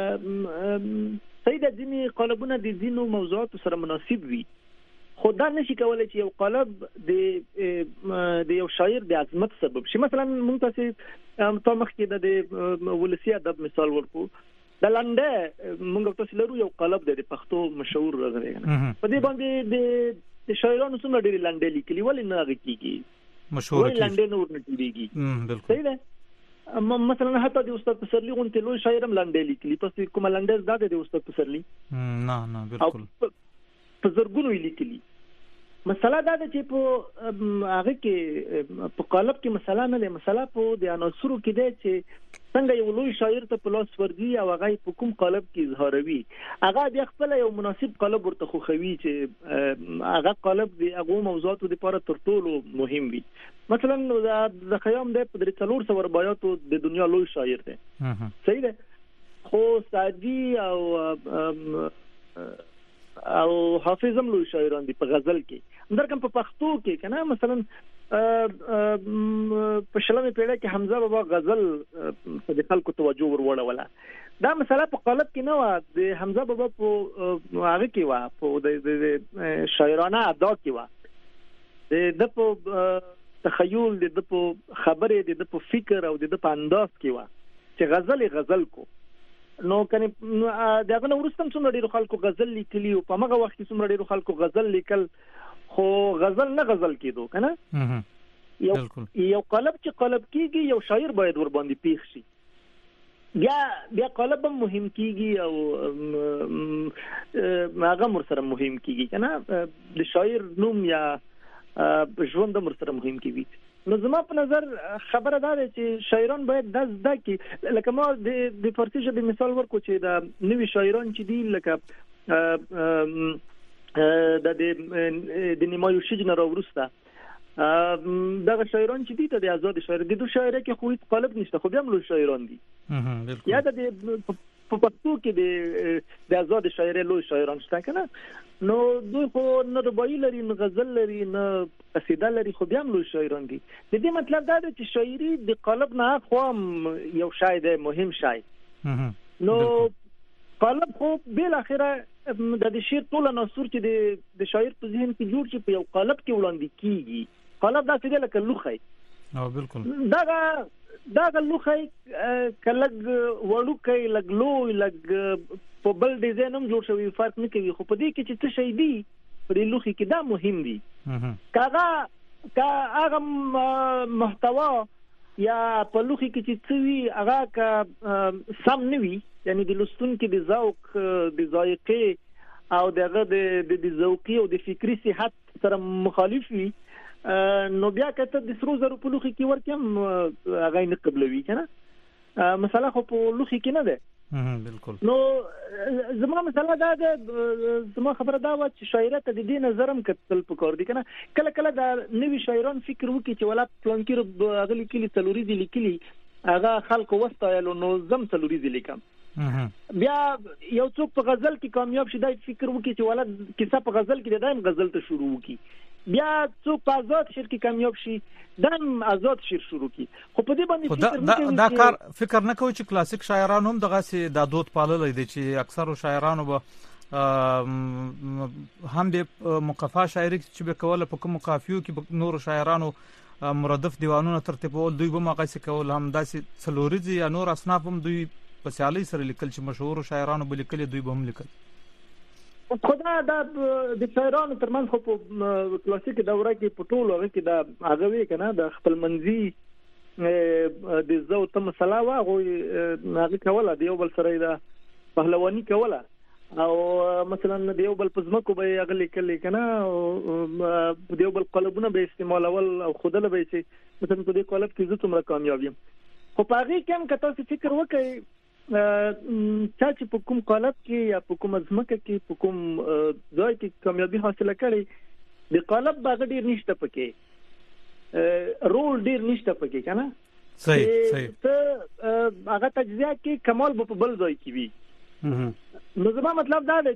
سیده ځینې قالبونه د ځینو موضوعاتو سره مناسب وي، خو دا نشي کولای چې یو قالب د د یو شاعر د عظمت سبب شي. مثلا موږ تاسو په مخ کې د ولسی ادب مثال ورکو، د لنډه موږ تاسو لرو یو قالب د پښتو مشهور راغلی په دې باندې د شاعرانو څومره ډېر لنډه لیکلي ولې نه غږیږي مشهور کی لنډه نور نه کیږي. بالکل صحیح ده. مثلا حتی د استاد پسرلی غونته لوی شاعرم لنډه لیکلي، پس کومه لنډه زده د استاد پسرلی نه نه بالکل په زرګونو لیکلي. مسله دا ده چې په هغه کې په قالب کې مسله نه ده، مسله په د عناصرو کې ده چې څنګه یو لوی شاعر ته په لاس ورځي او هغه په کوم قالب کې اظهاروي. هغه بیا خپل یو مناسب قالب ورته خوښوي چې هغه قالب د هغه موضوعاتو لپاره تر ټولو مهم وي. مثلا د خیام د په څلور سوه رباعیاتو د دنیا لوی شاعر دی، صحیح ده. خو سعدي او او حافظم لوی شاعران دي په غزل کې. درکم په پښتو کې کنه مثلا په شلمه پیړۍ کې حمزه بابا غزل په خلکو توجه وروړوله. دا مسله په قالب کې نه و، د حمزه بابا په هغه کې و، په د شاعرانه ادا کې و، د په تخیل د په خبرې د په فکر او د په انداز کې و چې غزل غزل کو. نو کنه دغه نو ورستم څومره ډیرو خلکو غزل لیکلی او په هغه وخت کې څومره ډیرو خلکو غزل لیکل، خو غزل نه غزل کېدو کنه. یو یو قالب چې قالب کېږي یو شاعر باید ور باندې پیښ شي، بیا بیا قالب هم مهم کېږي او هغه مر سره مهم کېږي کنه. د شاعر نوم یا ژوند مر سره مهم کېږي. نو زما په نظر خبره دا ده چې شاعران باید د زده کې لکه ما د فارسي ژبې مثال ورکو چې د نوي شاعران چې دي لکه د د نیمایو شجن راورسته دغه شاعران چې دي ته د آزاد شاعر دي، د شاعر کې خو هیڅ قالب نشته، خو بیا هم لوی شاعران دي. یا د په پښتو کې د د آزاد شاعر لوی شاعران شته کنه. نو دوی خو نه رباعي لري، نه غزل لري، نه قصیده لري، خو بیا هم لوی شاعران دي. د دې مطلب دا دی چې شاعري د قالب نه خو یو شاعر دی، مهم شاعر. نو قالب خو بل اخره د شعر ټول عناصر چې د د شاعر په ذهن کې جوړ شي په یو قالب کې وړاندې کیږي. قالب دا څه دی لکه لوخی. او بالکل دا دا لوخی کله وړوکی لګ لوی لګ په بل ډیزاین هم جوړ شوی فرق نه کوي، خو په دې کې چې څه شي دی په دې لوخي کې دا مهم دي. کاغه کا هغه محتوا یا په لوخي کې چې څه وي هغه کا سم نه وي، یعنی د لستون کې د ذوق د ذائقه او دغه د د ذوقي او د فکری صحت سره مخالف وي، نو بیا کته د سرو زرو په لوخي کې ورکم هغه نه قبلوي کنه. مثلا خو په لوخي کې نه ده. بالکل. نو زما مثلا دا زما خبره دا و چې شاعرته د دې نظرم کتل پکور دي کنه. کله کله دا نوی شاعران فکر وکړي چې ولا پلانکیر غلي کلی تلوریزي لیکلي هغه خلکو وستایلو نو زم تلوریزي لیکم. بیا یو څوک په غزل کې کامیاب شي دا فکر وکړي چې ولا کیسه په غزل کې دایم غزل ته شروع وکړي. بیا څوک په آزاد شعر کې کامیاب شي دایم آزاد شعر شروع کړي. خو په دې باندې فکر نه کوي، دا کار فکر نه کوي چې کلاسیک شاعرانو هم دغه سي د دود پاللې دي چې اکثر شاعرانو به هم د مقفا شاعري چې به کوله په کوم قافیو کې نور شاعرانو مرادف دیوانونه ترتیبول، دوی به مقایسه کول، هم داسې څلوريزي یا نور اصناف هم دوی په سیالي سره لیکل چې مشهور شاعرانو به لیکل، دوی به هم لیکل. خدا دا د شاعرانو ترمنځ خو په کلاسیک دوره کې په ټولو هغه کې دا هغه وی کنه د خپل منځي د زو ته مسله واغو هغه کوله د یو بل سره د پهلواني کوله او مثلا د یو بل پزمکو به اغلی کلی کنه د یو بل قلبونه به استعمالول او خودله به شي مثلا په دې قالب کې زه څومره کامیاب یم خو په هغه کې هم کته څه فکر وکړي چې په کوم قالب کې یا په کوم ځمکه کې په کوم ځای کې کامیابی حاصله کړي د قالب باغ ډیر نشته پکې رول ډیر نشته پکې کنه صحیح صحیح ته هغه تجزیه کې کمال په بل ځای کې وي نو زما مطلب دا دی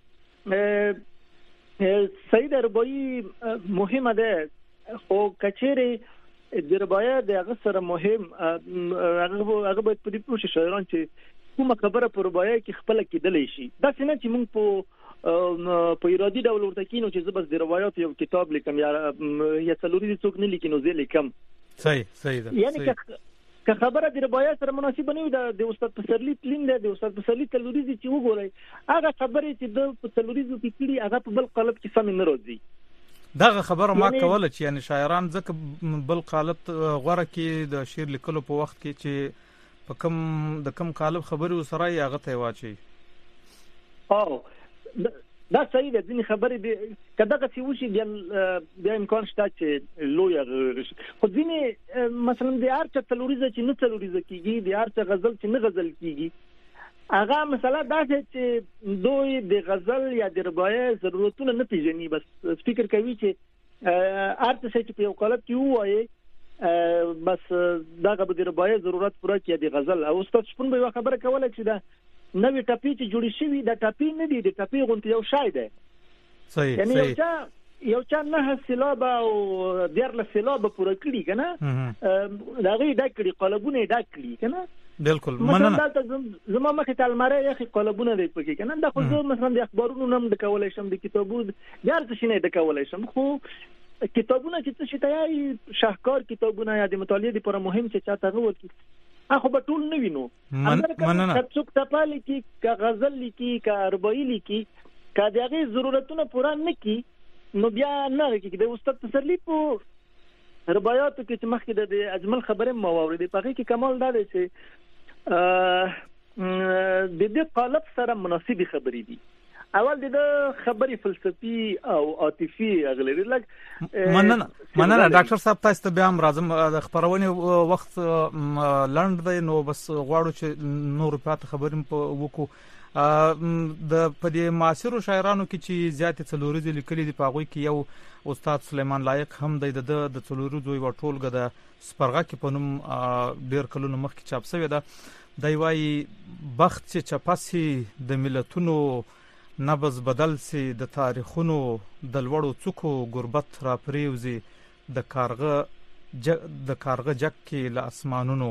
چې سید رباعي مهمه ده خو کچېره د رباعي د هغه سره مهم هغه هغه باید په دې پوښتنه شاعران چې کومه خبره په رباعي کې خپل کېدلې شي دا څنګه چې موږ په په ارادي ډول ورته کینو چې زه بس د روایت یو کتاب لیکم یا یا څلوري څوک نه لیکینو زه لیکم صحیح صحیح ده یعنی که که خبره د روایت سره مناسب نه وي د استاد پسرلی تلین ده د استاد پسرلی تلوریزي چې وګورئ هغه خبره چې د په تلوریزو کې کړي هغه په بل قالب کې سم نه راځي دغه خبره ما کوله چې یعنی شاعران ځکه بل قالب غوړه کې د شعر لیکلو په وخت کې چې په کوم د کوم قالب خبري وسره یې هغه ته واچي او دا صحیح ده ځینې خبرې به کداغه سی وشي بیا بیا امکان شته چې لوی خو ځینې مثلا د ارچ تلوریزه چې نه تلوریزه کیږي د ارچ غزل چې نه غزل کیږي هغه مثلا دا چې دوی د غزل یا د رباعي ضرورتونه نه پیژني بس فکر کوي چې ارچ چې په یو قالب کې وایي بس داغه د رباعي ضرورت پوره کړي د غزل او استاد شپون به خبره کوله چې دا نوې ټاپي چې جوړی شوی د ټاپي نه دی د ټاپي غونډه یو شای ده صحیح یعنی صحیح یو چا یو چا نه سیلاب او ډیر له سیلاب پوره کړی کنه دا غي دا کړی قالبونه دا کړی کنه بالکل مننه مثلا زما مخه تلمره یخي قالبونه دی پکې کنه دا خو زه مثلا د اخبارونو نم د کولای شم د کتابونو یار څه شنه د کولای شم خو کتابونه چې څه شته شاهکار کتابونه یا د مطالعه لپاره مهم چې چاته غوړي اخو به ټول نه وینو مننه څوک ټپالي کې کا غزل لیکي کا رباعي لیکي کا دغه ضرورتونه پوره نه کی نو بیا نه کې د استاد پسرلی په رباعیاتو کې چې مخکې د اجمل خبره مو واورېدې په کې کمال دا دی چې د دې قالب سره مناسبي خبرې دي اول د خبرې فلسفي او عاطفي اغلبي لګ مننه مننه ډاکټر صاحب تاسو ته بیا هم راځم د خبرونې وخت لنډ دی نو بس غواړو چې نور پات خبرې وکړو د په دې معاصرو شاعرانو کې چې زیات څلوريزي لیکلي دي په غوي کې یو استاد سلیمان لایق هم دی د د څلوريزو یو ټولګه د سپرغه کې په نوم ډیر کلونو مخکې چاپ شوی ده دی وايي بخت چې چپاسي د ملتونو نبض بدل سي د تاریخونو د لوړو څوکو غربت را پریوزي د کارغه د کارغه جک کې له اسمانونو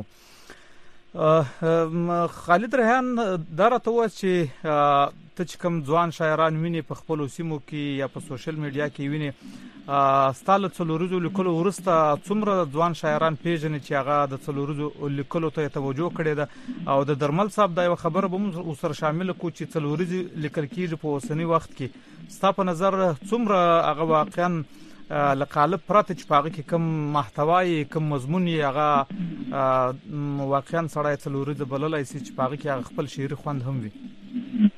خالد ریحان دا راته و چې ته چې کوم ځوان شاعران ویني په خپل سیمو کې یا په سوشل میډیا کې ویني ستاله څلوريزو لیکلو ورسته څومره ځوان شاعران پیژني چې هغه د څلوريزو لیکلو ته توجه کړي ده او د درمل صاحب دا یو خبره به موږ سره شامل کو چې څلوريزو لیکل کېږي په اوسنی وخت کې ستا په نظر څومره هغه واقعا لقالب پراته چې پاغه کې کم محتوای کم مضمون یې هغه واقعا سړی څلوريزو بللای سي چې پاغه کې خپل شعري خوند هم وي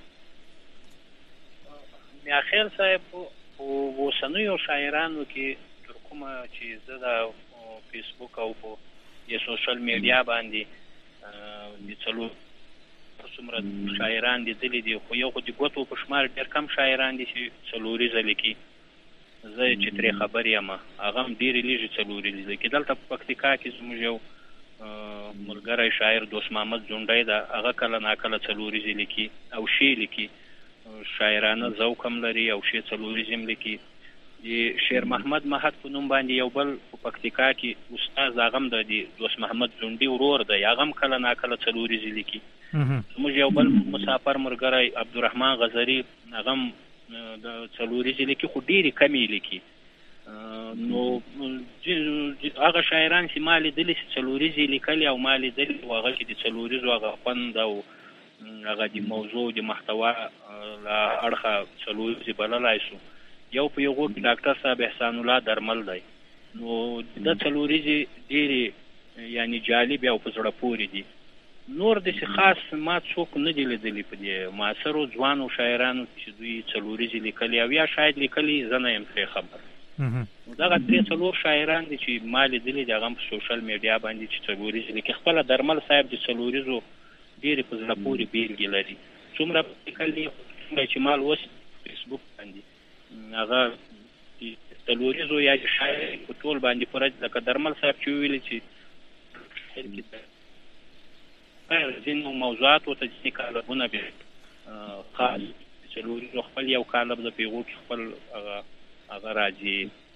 میا خیر صاحب او وسنیو شاعرانو کې تر کومه چې زه د فیسبوک او په سوشل میډیا باندې د څلور څومره شاعران دي دي دي خو یو خو د ګوتو په شمار ډېر کم شاعران دي چې څلوريزه لیکي زه چې ترې خبر یم هغه هم ډېرې لږې څلوريزې لیکي دلته په پکتیکا کې زموږ یو ملګری شاعر دوست محمد ځونډی ده هغه کله ناکله څلوريزې لیکي او شعر لیکي شاعرانه ذوق هم لري او شعر څلوريزې هم لیکي د شیر محمد مهد په نوم باندې یو بل په پکتیکا کې استاد هغه هم د دوست محمد ځونډي ورور دی هغه هم کله ناکله څلوريزې لیکي زموږ یو بل مسافر ملګری عبدالرحمن غزري هغه هم د څلوريزې لیکي خو ډېرې کمې لیکي نو هغه شاعران چې ما لیدلي چې څلوريزې لیکلي او ما لیدلي هغه کې د څلوريزو هغه خوند او هغه د موضوع د محتوا له اړخه څلوريزې بللای شو یو په یو کې ډاکټر صاحب احسان الله درمل دی نو د څلوريزې ډېرې یعنی جالب او په زړه پورې دي. نور د خاص ما څوک نه دی لیدلی په دې معاصرو ځوانو شاعرانو چې دوی څلوريزې لیکلي او یا شاید لیکلي زه نه یم پرې خبر. دغه درې څلور شاعران دي چې ما لیدلي دي هغه په سوشل میډیا باندې چې څلوريزې لیکي. خپله درمل صاحب د څلوريزو ډېرې په زړه پورې بېلګې لري. څومره لیکلي څومره چې ما لوست فیسبوک باندې هغه څلوريزو یا شاعر په ټول باندې پوره لکه درمل صاحب چې ویلي چې ځینو موضوعاتو ته ځینې کالبونه بیا خاص څلوريزو خپل یو کالب د پیغو کې خپل هغه هغه راځي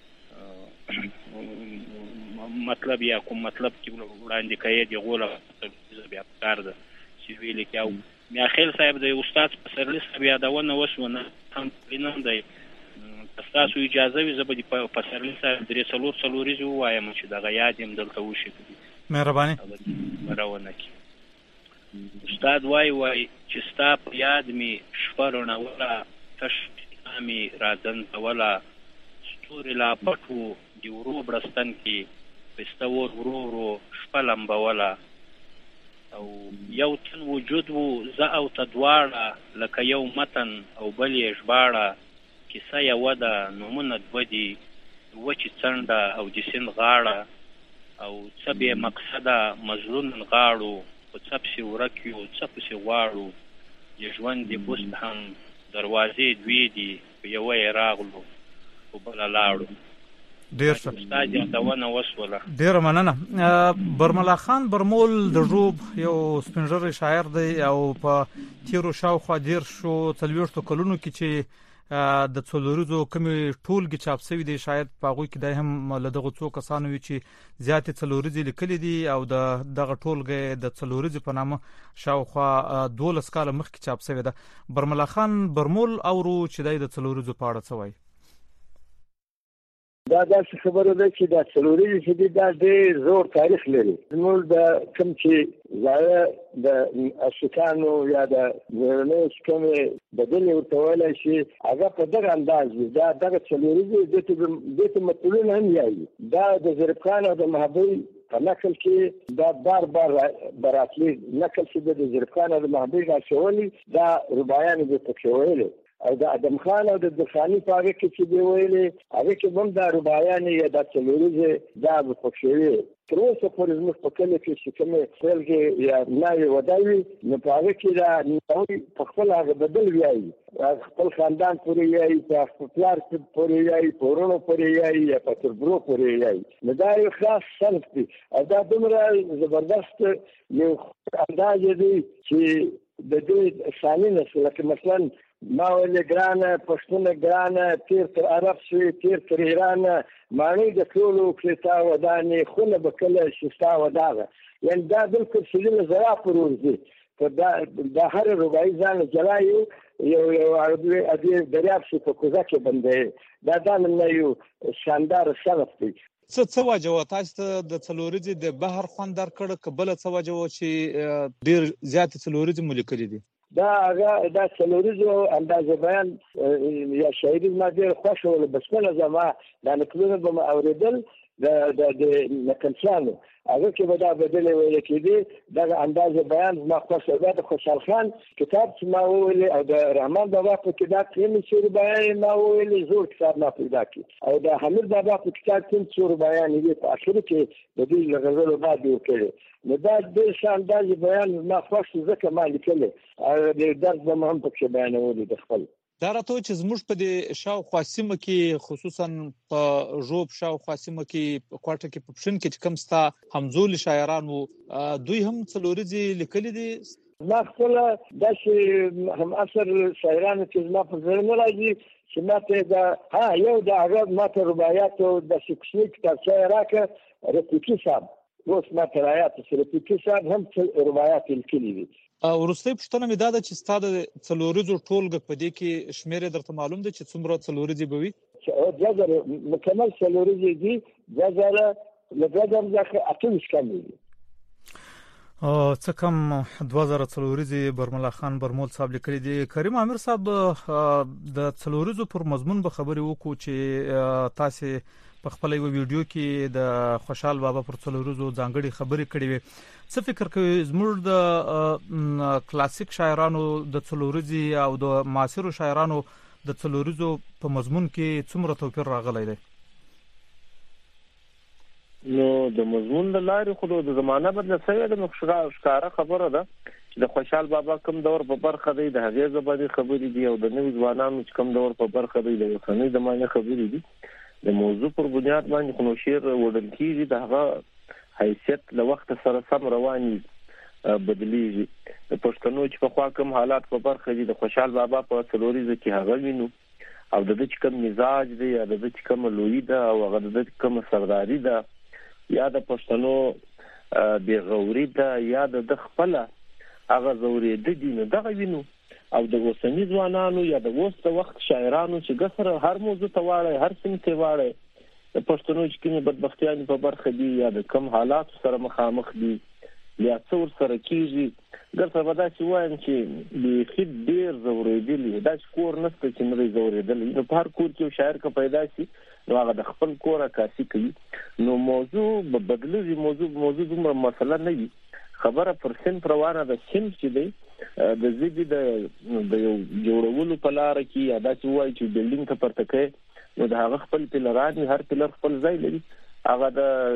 مطلب یا کوم مطلب چې وړاندې کوي د غوله بیا کار ده چې ویلي کې. او میاخیل صاحب د استاد پسرلي صاحب یادونه وسونه هم پلینم دی. تاسو اجازه وي زه به د پسرلي صاحب درې څلور څلوريزې ووایم چې دغه یاد یم دلته وشي. مهرباني راونه کې استاد وای وای چې ستا په یاد می شپه رڼوله تش می راځنځوله ستوري لا پټو د ورو برستن کې پسته ور ورو ورو شپه لمبوله او یو تن وجود و زه او ته دواړه لکه یو متن او بل یې ژباړه کیسه یوه ده نومونه دوه دي وچې څنډه او د سیند غاړه او څه بې مقصده مظلوم غاړو په څه پسې ورک یو څه پسې غواړو د ژوند د بست هم دروازې دوی دي په یوه یې راغلو په بله لاړو. ډېر ښه استاد یادونه وسوله. ډېره مننه. برملا خان برمول د ژوب یو سپین ږیری شاعر دی او په تیرو شاوخوا دېرشو څلوېښتو کلونو کې چې د څلوريزو کومې ټولګې چاپ شوي دي شاید په هغوی کې دا هم له دغو څو کسانو وي چې زیاتې څلوريزې لیکلي دي او د دغه ټولګې د څلوريزې په نامه شاوخوا دولس کاله مخکې چاپ شوې ده. برملا خان برمول اورو چې دی د څلوريزو په اړه څه وایي. دا داسې خبره ده چې دا څلوريزې چې دي دا ډېر زوړ تاریخ لري. زموږ د کوم چې ځایه د اشکانو یا د مېرمنو چې کومې بدلې ورته ویلی شي هغه په دغه انداز وي. دا دغه څلوريزې دې ته متلونه هم وایي. دا د ظریف خان او د محبوب په نقل کې دا بار بار براتلي نقل چې د ظریف خان او د محبوب راچولي دا رباعیانو دې پکې ویلي او د ادم خان او د درخاني په هغه کې چې دی ویلي هغه کې هم دا رباعیانې یا دا څلوريزې دا به پکې وي. تر اوسه پورې زموږ په کلي کې چې کومې خلکې یا ناوې ودا وي نو په هغه کې دا ناوې په خپل هغه بدل وایي خپل خاندان پورې وایي په خپل پلار پورې وایي په وروڼو پورې وایي یا په تربرو پورې وایي. نو دا یو خاص صنف دی او دا دومره زبردست یو انداز دی چې د دې ثاني نسل لکه مثلا ما ویلې ګرانه پښتونه ګرانه تیر تر عرب شوي تیر تر ایرانه ماڼۍ د ټولو کړې تا ودانې خونه به کله شي ستا وداغه. یعنې دا بلکل سلینه زرا پر ورځي دا هر رباعي ځان جلا یو یو یو عربي ادیب دریاب شي په کوزه کې بندوي. دا دا نه یو شاندار صنف دی. څه څه وجه تاسو ته د څلوريزې د بهر خوند درکړ که بله څه وجه چې ډېر زیاتې څلوريزې مو لیکلي دي؟ دا هغه دا څلوريزو اندازه بیان یا شاعري زما ډېر خوښه وله. بسمله زما دا نکلونه به مې اورېدل د د نکلچیانو هغه کې به دا بدلې ویلې کېدې دغه اندازه بیان زما خوښه ده. د خوشحال خان کتاب چې ما وویلې او د رحمان بابا په کې دا کلمې چې رباعیانې ما وویلې زوړ کتاب ما پیدا کړي او د حمید بابا په کتاب کې څو رباعیانې دي په اخر کې د دوی له غزلو بعد یې وکړې. نو دا ډېر ښه اندازې بیان زما خوښ ځکه ما لیکلی او د درد به مې هم پکې بیانولي د خپل. دا راته چې زموږ په دې شاوخوا سیمه کې خصوصا په ژوب شاوخوا سیمه کې په کوټه کې په پښین کې چې کوم ستا همزول شاعران وو دوی هم څلوريزې لیکلي دي؟ ما خپله داسې هم اثر شاعرانو چې زما په زړه نه راځي چې ما ته دا ها یو د هغه ما ته رباعیاتو داسې کوچنۍ کتابچه یې راکړه رفیقي صاحب اوس ما ته رایاد چې رفیقي صاحب هم رباعیات لیکلي دي. وروستۍ پوښتنه مې دا ده چې ستا د څلوريزو ټولګه په دې کې شمېر یې درته معلوم دی چې څومره څلوريزې به وي؟ دوه زره مکمل څلوريزې دي دوه زره له دوه زره څخه اته ویشت کم دي. څه کم دوه زره څلوريزې برملا خان برمول صاحب لیکلي دي. کریم عامر صاحب د څلوريزو پر مضمون به خبرې وکړو چې تاسو په خپل یو ویډیو کې د خوشحال بابا پر څلوريزو ځانګړي خبرې کړې وي. څه فکر کوي زموږ د کلاسیک شاعرانو د څلوريزې او د معاصرو شاعرانو د څلوريزو په مضمون کې څومره توپیر راغلی دی؟ نو د مضمون د لارې خو د زمانه بدله شوې ده. نو ښکاره خبره ده چې د خوشحال بابا کوم دور په برخه دی د هغې زباني خبرې دي او د نوي ځوانانو چې کوم دور په برخه دی د اوسنۍ زمانې خبرې دي. د موضوع پر بنیاد باندې خو نو شعر وړل کېږي، د هغه حیثیت له وخت سره سم روان بدلیږي. د پښتنو چې په خوا کوم حالات په برخه دي د خوشحال بابا په څلوريزه کې هغه وینو، او د دې چې کوم مزاج دی یا د دې چې کوم لوی ده او هغه د دې کوم سرداری ده یا د پښتنو بیغوري ده یا د خپل هغه زوري د دین دغه وینو. او د اوسنی ځوانانو یا د وسته وخت شاعرانو چې ګسره هر موضوع ته واړی هر سم ته واړی د پښتنو چې کومه بدبختیان په برخه دي یا د کم حالات سره مخامخ دي یا څور سره کیږي ګرځه ودا چې وایم چې د خید ډیر زورېدلی دا کور نسته چې نه زورېدلی. نو په هر کور کې شاعر کا پیدا شي نو هغه د خپل کور کاسي کوي. نو موضوع بدلوي، موضوع موضوع دومره مسله نه وي. خبره پر سن روانه ده سن چې دی د زیبي د یو جوړولو په لار کې یا دا چې وایي چې بلډینګ ته پرته کوي نو د هغه خپل پلران هر پلر خپل ځای لري. هغه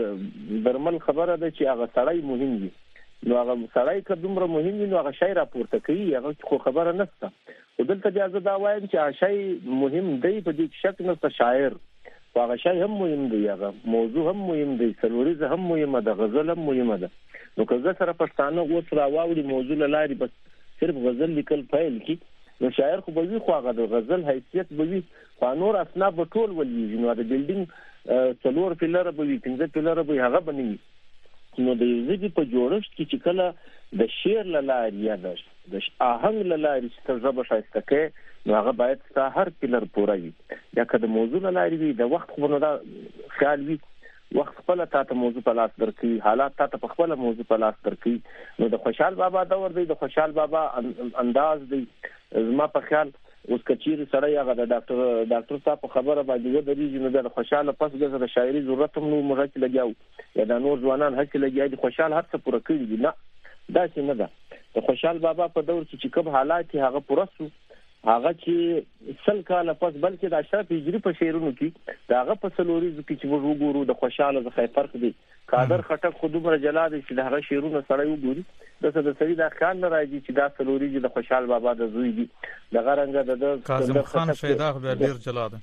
د درمل خبره ده چې هغه سړی مهم دی. نو هغه سړی که دومره مهم دی نو هغه شی راپورته کوي، هغه خو خبره نشته. خو دلته بیا زه دا وایم چې هغه شی مهم دی، په دې شک نشته. شاعر هغه شی هم مهم دی، هغه موضوع هم مهم دی، څلوريزه هم مهمه ده، غزل هم مهمه ده. نو که زه سره پښتانه اوس راواوړي موضوع لاري بس صرف غزل لیکل فایل کی نو شاعر خو به وي، خو هغه د غزل حیثیت به وي، خو نور اسناد به ټول ولېږي. نو د بلډینګ څلور پلر به وي، پنځه پلر به هغه بنوي. نو د یوزي په جوړښت کې چې کله د شعر لاري یا د آهنګ لاري چې ژبه شایسته کوي نو هغه باید ستا هر پلر پوره وي. یا که د موضوع لاري وي د وخت خو نو دا خیال وي وخت خپل تاسو موضوع په لاس درکې، حالات تاسو په خپل موضوع په لاس درکې. نو د خوشحال بابا دور دی، د خوشحال بابا انداز دی. زما په خیال اوس کچیر سره هغه د ډاکټر ډاکټر صاحب په خبره باندې و درېږي نو د خوشحال پس غزه د شاعري ضرورت هم نو مرګ لګیاو یا د نور ځوانان هڅه لګیاي. د خوشحال هر څه پوره کړی دي، نه دا څه نه ده. د خوشحال بابا په دور کې چې کوم حالات هغه پوره سو، هغه چې سل کاله پس بلکې د اشرف هجری په شعرونو کې داغه په څلوريزو کې چې موږ وګورو د خوشاله ځخه فرق دی. قادر خټک خو دومره جلاد چې دغه شعرونه سره وګوري د څه د سړي د خیال نه راځي چې دا څلوريزو د خوشحال بابا د زوی دي. دغه رنګ د کاظم خان شیدا خو ډیر جلاد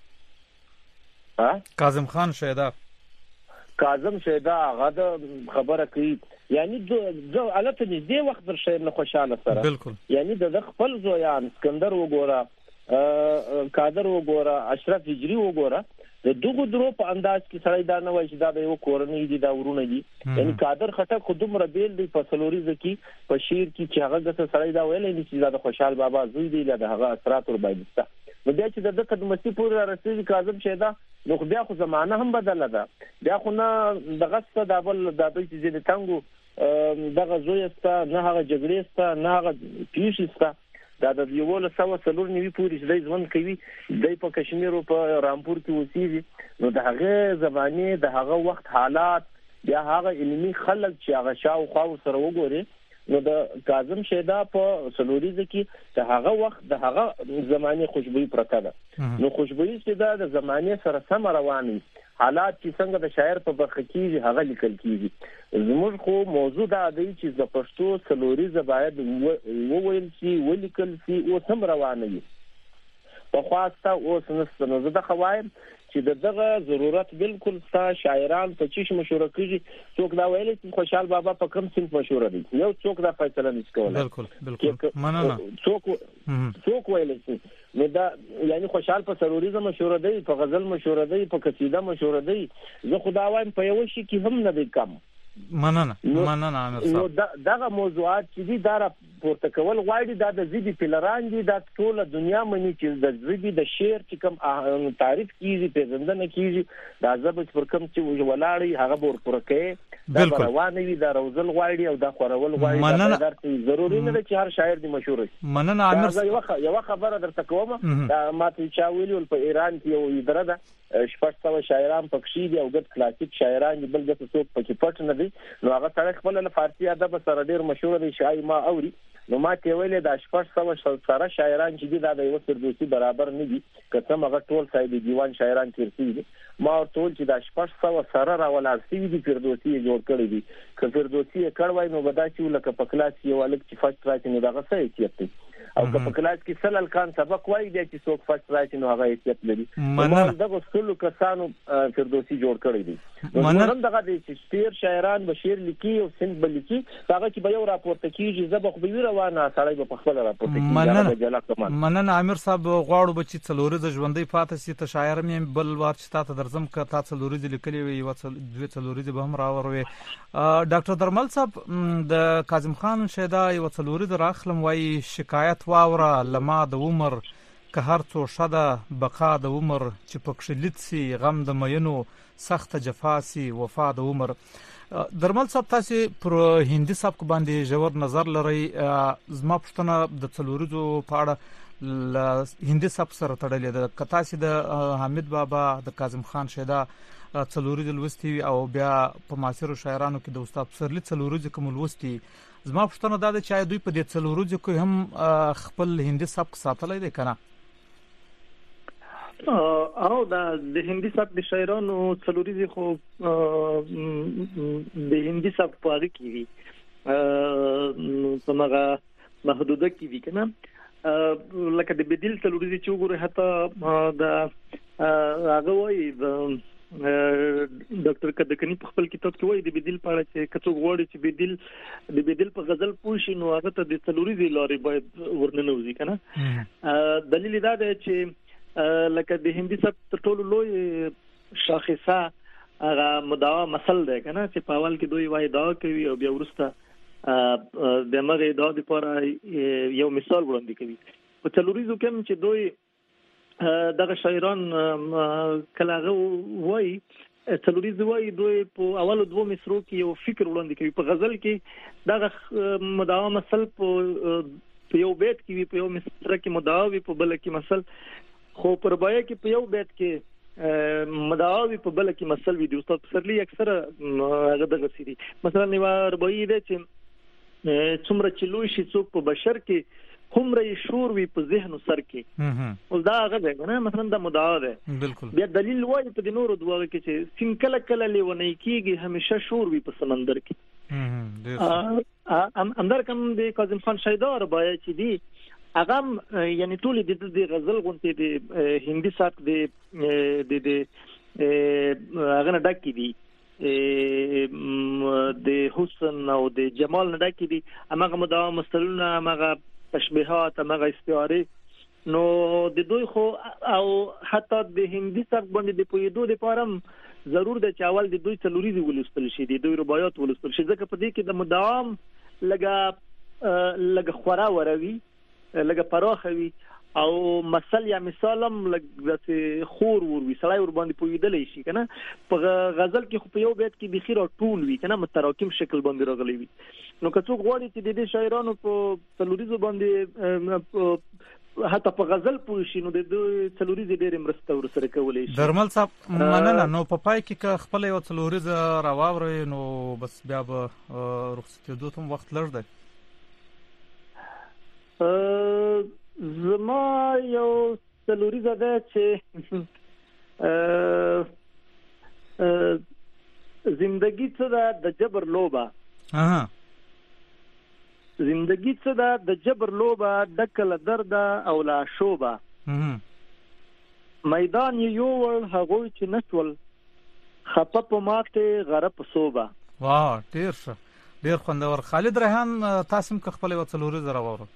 ها کاظم خان شیدا کاظم شیدا هغه خبره کوي یعنی د الته دې وخت در شعر نه خوشاله سره بالکل یعنی د خپل زویان اسکندر وګوره، قادر وګوره، اشرف هجری وګوره، د دغه درو په انداز کې سړی دا نه وایي چې دا د یو کورنۍ دي دا ورونه دي. یعنی قادر خټک خو دومره بیل دی په څلوريزه کې په شعر کې چې هغه د سړی دا ویل نه چې دا د خوشحال بابا زوی دی د هغه اثرات ور باندې ستا. نو بیا چې د قدمتي پورې رسېږي کاظم شیدا نو بیا خو زمانه هم بدله ده. بیا خو نه دغه ست د بل د دوی چې د تنګو دغه زوی ستا نه هغه جګړې ستا نه هغه پیښې ستا دا د یو له سو څلور نیوي پورې چې ځوان کوي د په کشمیر او په رامپور کې وسیږي. نو د هغه زمانه د هغه وخت حالات بیا هغه علمي خلک چې هغه شاو خو سره وګوري نو د کاظم شیدا په څلوريزه کې د هغه وخت د هغه زمانه خوشبوئی پرته ده. نو خوشبوئی چې دا د زمانه سره سم رواني حالات چې څنګه د شاعر په برخه کې هغه لیکل کیږي. زموږ خو موضوع دا دی چې د پښتو څلوريزه باید وویل شي ولیکل شي او سم روانه وي. په خواسته اوس نست نو زه د خوایم چې دغه ضرورت بالکل ستا شاعران په چیش مشوره کیږي. څوک دا ویل چې خوشحال بابا په کوم سن مشوره دي، یو څوک دا فیصله نشي کولای. بالکل بالکل مننه. څوک څوک ویل چې نو دا یعنی خوشحال په څلوريزه مشوره دی، په غزل مشوره دی، په قصیده مشوره دی. زه خدا وایم په یو شي کې هم نه دی کم. مننه مننه عامر صاحب. نو دغه موضوعات چې دي دا پورته کول غواړي دا د زیبي پلران دي دا ټول دنیا مني چې د زیبي د شعر چې کوم تعریف کیږي پیژندنه کیږي دا زبر پر کوم چې ولاړی هغه ور پرکې دا روانه وي دا روزل غواړي او دا خورول غواړي دا درته ضروري نه ده چې هر شاعر دی مشهور شي. مننه عامر. یو یو خبره درته کوم دا ماته چا ویل په ایران کې یو اداره ده شپږ سوه شاعران پکې دي او ګډ کلاسیک شاعران بل څه څوک پکې پټ نه دي. نو هغه سره خپل فارسی ادب سره ډیر مشهور دي شاعر ما اوري. نو ما ته ویلې دا شپږ سوه سره شاعران چې دي دا د یو فردوسی برابر نه دي کته مغه ټول صاحب دیوان شاعران تیرسي دي. ما ټول چې دا شپږ سوه سره راولار سي دي فردوسی جوړ کړی دي. که فردوسی کړوای نو بدا چې لکه په کلاس یو الک چې فاست راځي نو دا غسه یې او که په کلاس کې سلل کان سبق وایي دی چې څوک فاست راځي نو هغه یې لري. مننه دغه ټول کسانو فردوسی جوړ کړی دي. مننه دغه چې شعر شاعران بشیر لیکي او سند بلیکي هغه چې به یو راپورته کیږي زبخ به روانه سړی به په خپل راپورته کیږي. مننه عامر صاحب غواړو به چې څلوري د ژوندۍ پاتې سي ته شاعر مې بل وار چې تاسو درځم که تاسو څلوري لیکلي وي او دوی څلوري به هم راوروي. ډاکټر درمل صاحب د کاظم خان شیدا یو څلوري د راخلم وایي شکایت واوره لما د عمر که هر څو شده بقا د عمر چې پکښ لید سي غم د مینو سخت جفا سي وفا د عمر. درمل صاحب تاسو پر هندي سبک باندې ژور نظر لرئ. زما پوښتنه د څلوريزو په اړه هندي سبک سره تړلې ده. که تاسو د حمید بابا د کاظم خان شیدا څلوريز لوستي او بیا په معاصرو شاعرانو کې د استاد پسرلي څلوريز کوم لوستي زما پوښتنه دا ده چې دوی په دې څلوريز کې هم خپل هندي سبک ساتلی دی کنه؟ او دا د هندي سبک د شاعرانو څلوريز خو د هندي سبک په اړه کې وي څنګه محدوده کې وي کنه. لکه د بدیل څلوريز چې وګوره حتی دا هغه وایي ډاکټر کدکني په خپل کتاب کې وایي د بدیل په اړه چې کڅوګ غوړي چې بدیل د بدیل په غزل پوښي نو هغه ته د څلوريز لارې باید ورننوځي کنه. دلیل دا دی چې لکه د هندي سبک تر ټولو لوی شاخصه هغه مدعا مسل دی کنه چې په اول کې دوی وایي دا کوي او بیا ورسته د مغه دا د پر یو مثال وړاندې کوي. په څلوريزو کې چې دوی دغه شاعران کلاغه وایي څلوريز وایي دوی په اول دوه مصرو کې یو فکر وړاندې کوي. په غزل کې دغه مدعا مسل په یو بیت کې وي په یو مصره کې مدعا وي په بل کې مسل خو پر بای کې په یو بیت کې مدعا وي په بل کې مسل وي. د استاد پسرلي اکثره هغه دغه سری مثلا نیوار بای دی چې څومره چې لوی شي څوک په بشر کې همره شور وي په ذهن سر کې او دا هغه دی نه مثلا د مدعا ده بالکل. بیا دلیل وایي په د نورو دواړو کې چې سین کله کله لیونی کیږي همیشه شور وي په سمندر کې. ام اندر کوم د کاظم خان شیدا ربایا چې دی هغه یعنی ټول د غزل غونته د هندي سبک د د هغه نه ډک دي د حسن او د جمال نه ډک دي. هغه مدعا مستلونه هغه تشبيهات هغه استعاره نو د دوی خو او حتی د هندي سبک باندې د پویدو د پارم ضرور د چاول د دوی څلوريز ولستل شي د دوی رباعیات ولستل شي ځکه په دې کې د مدام لګه لګه خورا وروي لګه پراخوي او مثل یا مثالم لګه خور وروي سړی ور باندې پویدلې شي کنه. په غزل کې خو په یو بیت کې بخیر او ټول وي کنه متراکم شکل باندې راغلي وي. نو که څوک غواړي چې د دې شاعرانو په څلوريزو باندې حتی په غزل پوښي نو د څلوريز ډېر مرسته ورسره کولای شي. درمل صاحب مننه. نو په پای کې که خپل یو څلوريز راووري نو بس بیا به رخصتېدو ته وخت لږ دی. زما یو څلوريز ده چې زندگی څه ده د جبر لوبه اها زندگی څه ده د جبر لوبه دکل درد او لا شوبه میدان یو ور هغوی چې نسول خپه په ماته غرب صوبه. واه ډیر ښه ډیر خوندور. خالد ریحان تاسو هم خپل یو څلوريز راوړو.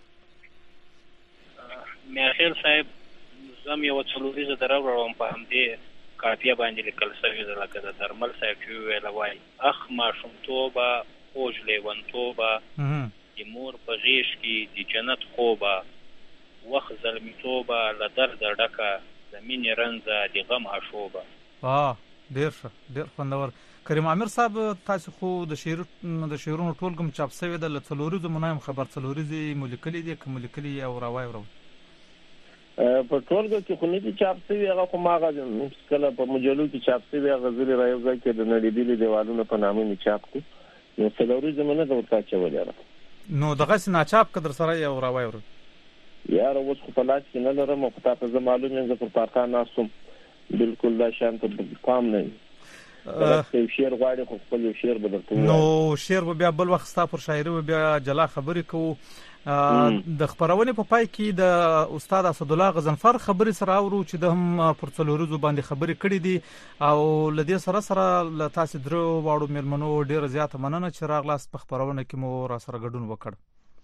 میاخیل صاحب زم یو څلوريز دراوړم په همدې کاپیا باندې لیکل شوی ده لکه د درمل صاحب چې ویل وایي اخ ما شومتوبه خوږ لیونتوبه د مور په غیش کې د جنت خوبه وخت ظلمتوبه له درد ډکه د مینې رنځه د غم عشوبه. واه ډیر ښه ډیر خوندور. کریم عامر صاحب تاسو خو د شعر د شعرونو ټولګم چاپ شوی د څلوريزو منایم خبر څلوريزي ملکلي دي کوم ملکلي او راوای ورو په ټولګه کې خو نه دي چاپ شوی هغه خو ماغه کله په مجلو کې چاپ شوی هغه غزل رايوځي کې د نړۍ دیوالونو په نامه می چاپ کو نو څلوريزو منه د ورته چولې نو دغه سنا چاپ کدر سره یو راوای ورو یار اوس خو په لاس کې نه لرم خو تاسو زه معلومه یم چې په پارکان ناسوم بالکل دا شان ته پام نه یو شعر غواړي خو خپل یو شعر بدلته نو شعر بیا بل وخت ستا پر شاعري بیا جلا خبرې کوو د خبرونه په پای کې د استاد اسد الله غزنفر خبرې سره اورو چې د هم پر څلوريزو باندې خبرې کړې دي او لدې سره سره ل تاسو درو واړو مېلمنو ډیر زیات مننه چې راغلاس په خبرونه کې مو را سره ګډون وکړ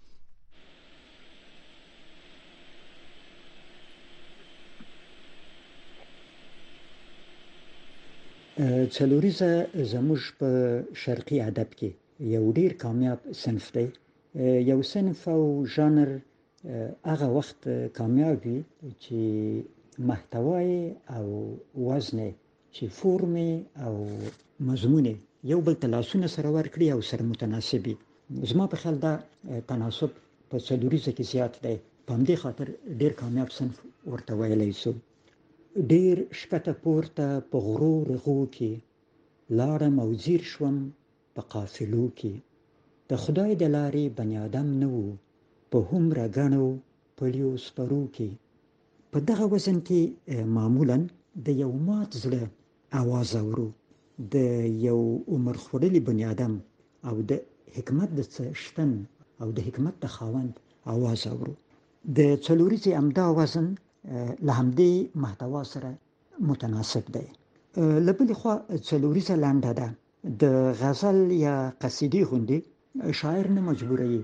څلوريزه زموږ په شرقي ادب کې یو ډیر کامیاب صنف دی یو صنف او ژانر هغه وخت کامیاب وي چې محتوای او وزن چې فورم او مضمون یو بل تلاسونه سره ورکړي او سره متناسبي زما په خیال دا تناسب په څلوريزه کې زیات دی په همدې خاطر ډیر کامیاب صنف ورته ویلی شو ډیر شپته پورته په غرور غو کې لاړم او زیر شوم په قافلو کې د خدای د لارې بنی آدم نه وو په هومره ګڼو پلیو سپرو کې په دغه وزن کې معمولا د یو مات زړه اواز اورو د یو عمر خوړلي بنی آدم او د حکمت د شتن او د حکمت د خاوند اواز اورو د څلوريزې امدا وزن له همدې محتوا سره متناسب دی لبلې خوا څلوريزه لنډه ده د غزل یا قصیدې غوندې شاعر نه مجبوروي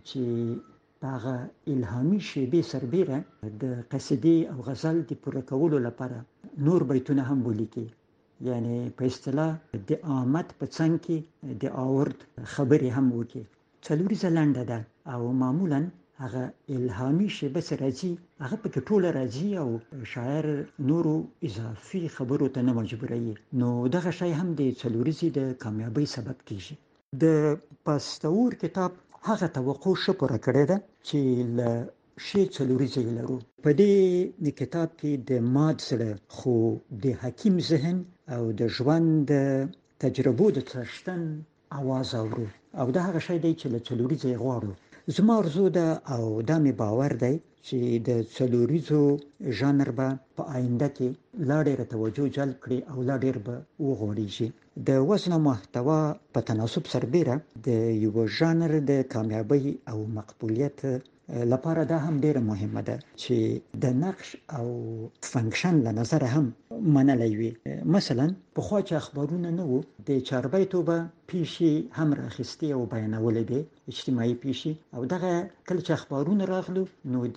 چې هغه الهامي شیبې سربیره د قصیدې او غزل د پوره کولو لپاره نور بیتونه هم ولیکي یعنی په اصطلاح د آمد په څنګ کې د آورد خبرې هم وکړي څلوريزه لنډه ده او معمولا هغه الهامي شیبه سره راځي هغه په ټوله راځي او شاعر نورو اضافي خبرو ته نه مجبوروي نو دغه شی هم د څلوريزې د کامیابی سبب کیږي د پاستور کتاب هغه توقع شو پوره کړی ده چې له شی څلوريزې لرو په دې کتاب کې د ماد سره خو د حکیم ذهن او د ژوند تجربو د تشتن आवाज اورو او دا هغه شی دی چې له څلوريزې غواړو زما ارزو ده او دا مې باور دی چې د څلوريزو ژانر به په آینده کې لا ډېره توجه جلب کړي او لا ډېر به وغوړېږي د وزن او محتوا په تناسب سربیره د یو ژانر د کامیابی او مقبولیت لپاره دا هم ډېره مهمه ده چې د نقش او فنکشن له نظره هم منلی وي مثلا پخوا چې اخبارونه نه وو د چاربیتو به پیشي هم راخیستي او بیانولې دي اجتماعي پیشي او دغه کله چې اخبارونه راغلو نو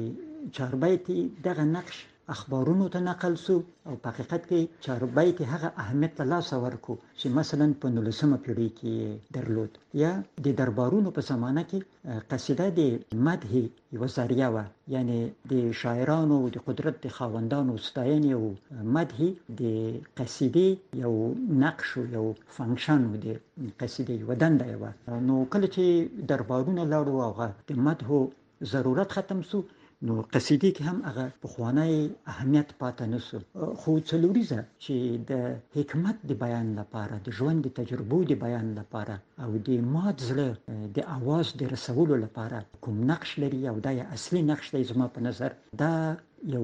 د چاربیتي دغه نقش اخبارونو ته نقل سو او په حقیقت کې چاربیتي هغه اهمیت له لاسه ورکو چې مثلا په نولسمه پیړۍ کې درلود یا د دربارونو په زمانه کې قصیده د مدح یو ذریعہ و یعنی د شاعرانو د قدرت د خاوندانو ستاینې او مدح د قصیدې یو نقش یو فنکشن د قصیدې یو دنده و نو کله چې دربارونه لاړو او د مدح ضرورت ختم سو نو قصیدې کې هم هغه پخوانی اهمیت پاتې نشو خو څلوريزه چې د حکمت د بیان لپاره د ژوند د تجربو د بیان لپاره او د ماد زړه د आवाज د رسولو لپاره کوم نقش لري او دا یې اصلي نقش دی زما په نظر دا یو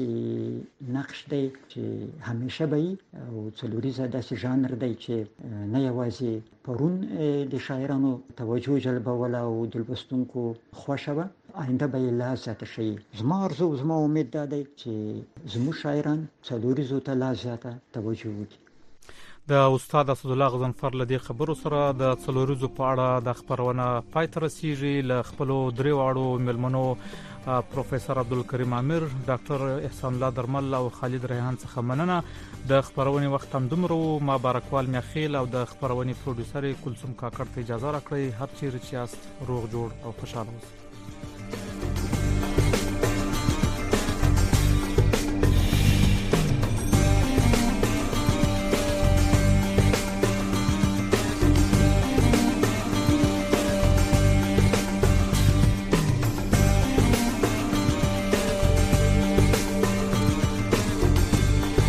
داسې نقش دی چې همیشه به او څلوريزه داسې ژانر دی چې نه یوازې پرون د شاعرانو توجه جلبوله او د لوستونکو خوښه وه آینده به لا زیاته شي زما ارزو زما امید دا دی چې زموږ شاعران څلوريزو ته لا زیاته توجه وکړي د استاد اسد الله غزنفر له دې خبرو سره د څلوريزو په اړه د خبرونه پای ته رسیږي له خپلو درې واړو مېلمنو پروفیسور عبدالکریم عامر ډاکټر احسان الله درمل او خالد ریحان څخه مننه د خبرونې وخت هم دومره ما بارکوال میاخیل او د خبرونې پروډوسر کلثوم کاکړ ته اجازه راکړئ هر چیرې چې یاست روغ جوړ او خوشاله اوسئ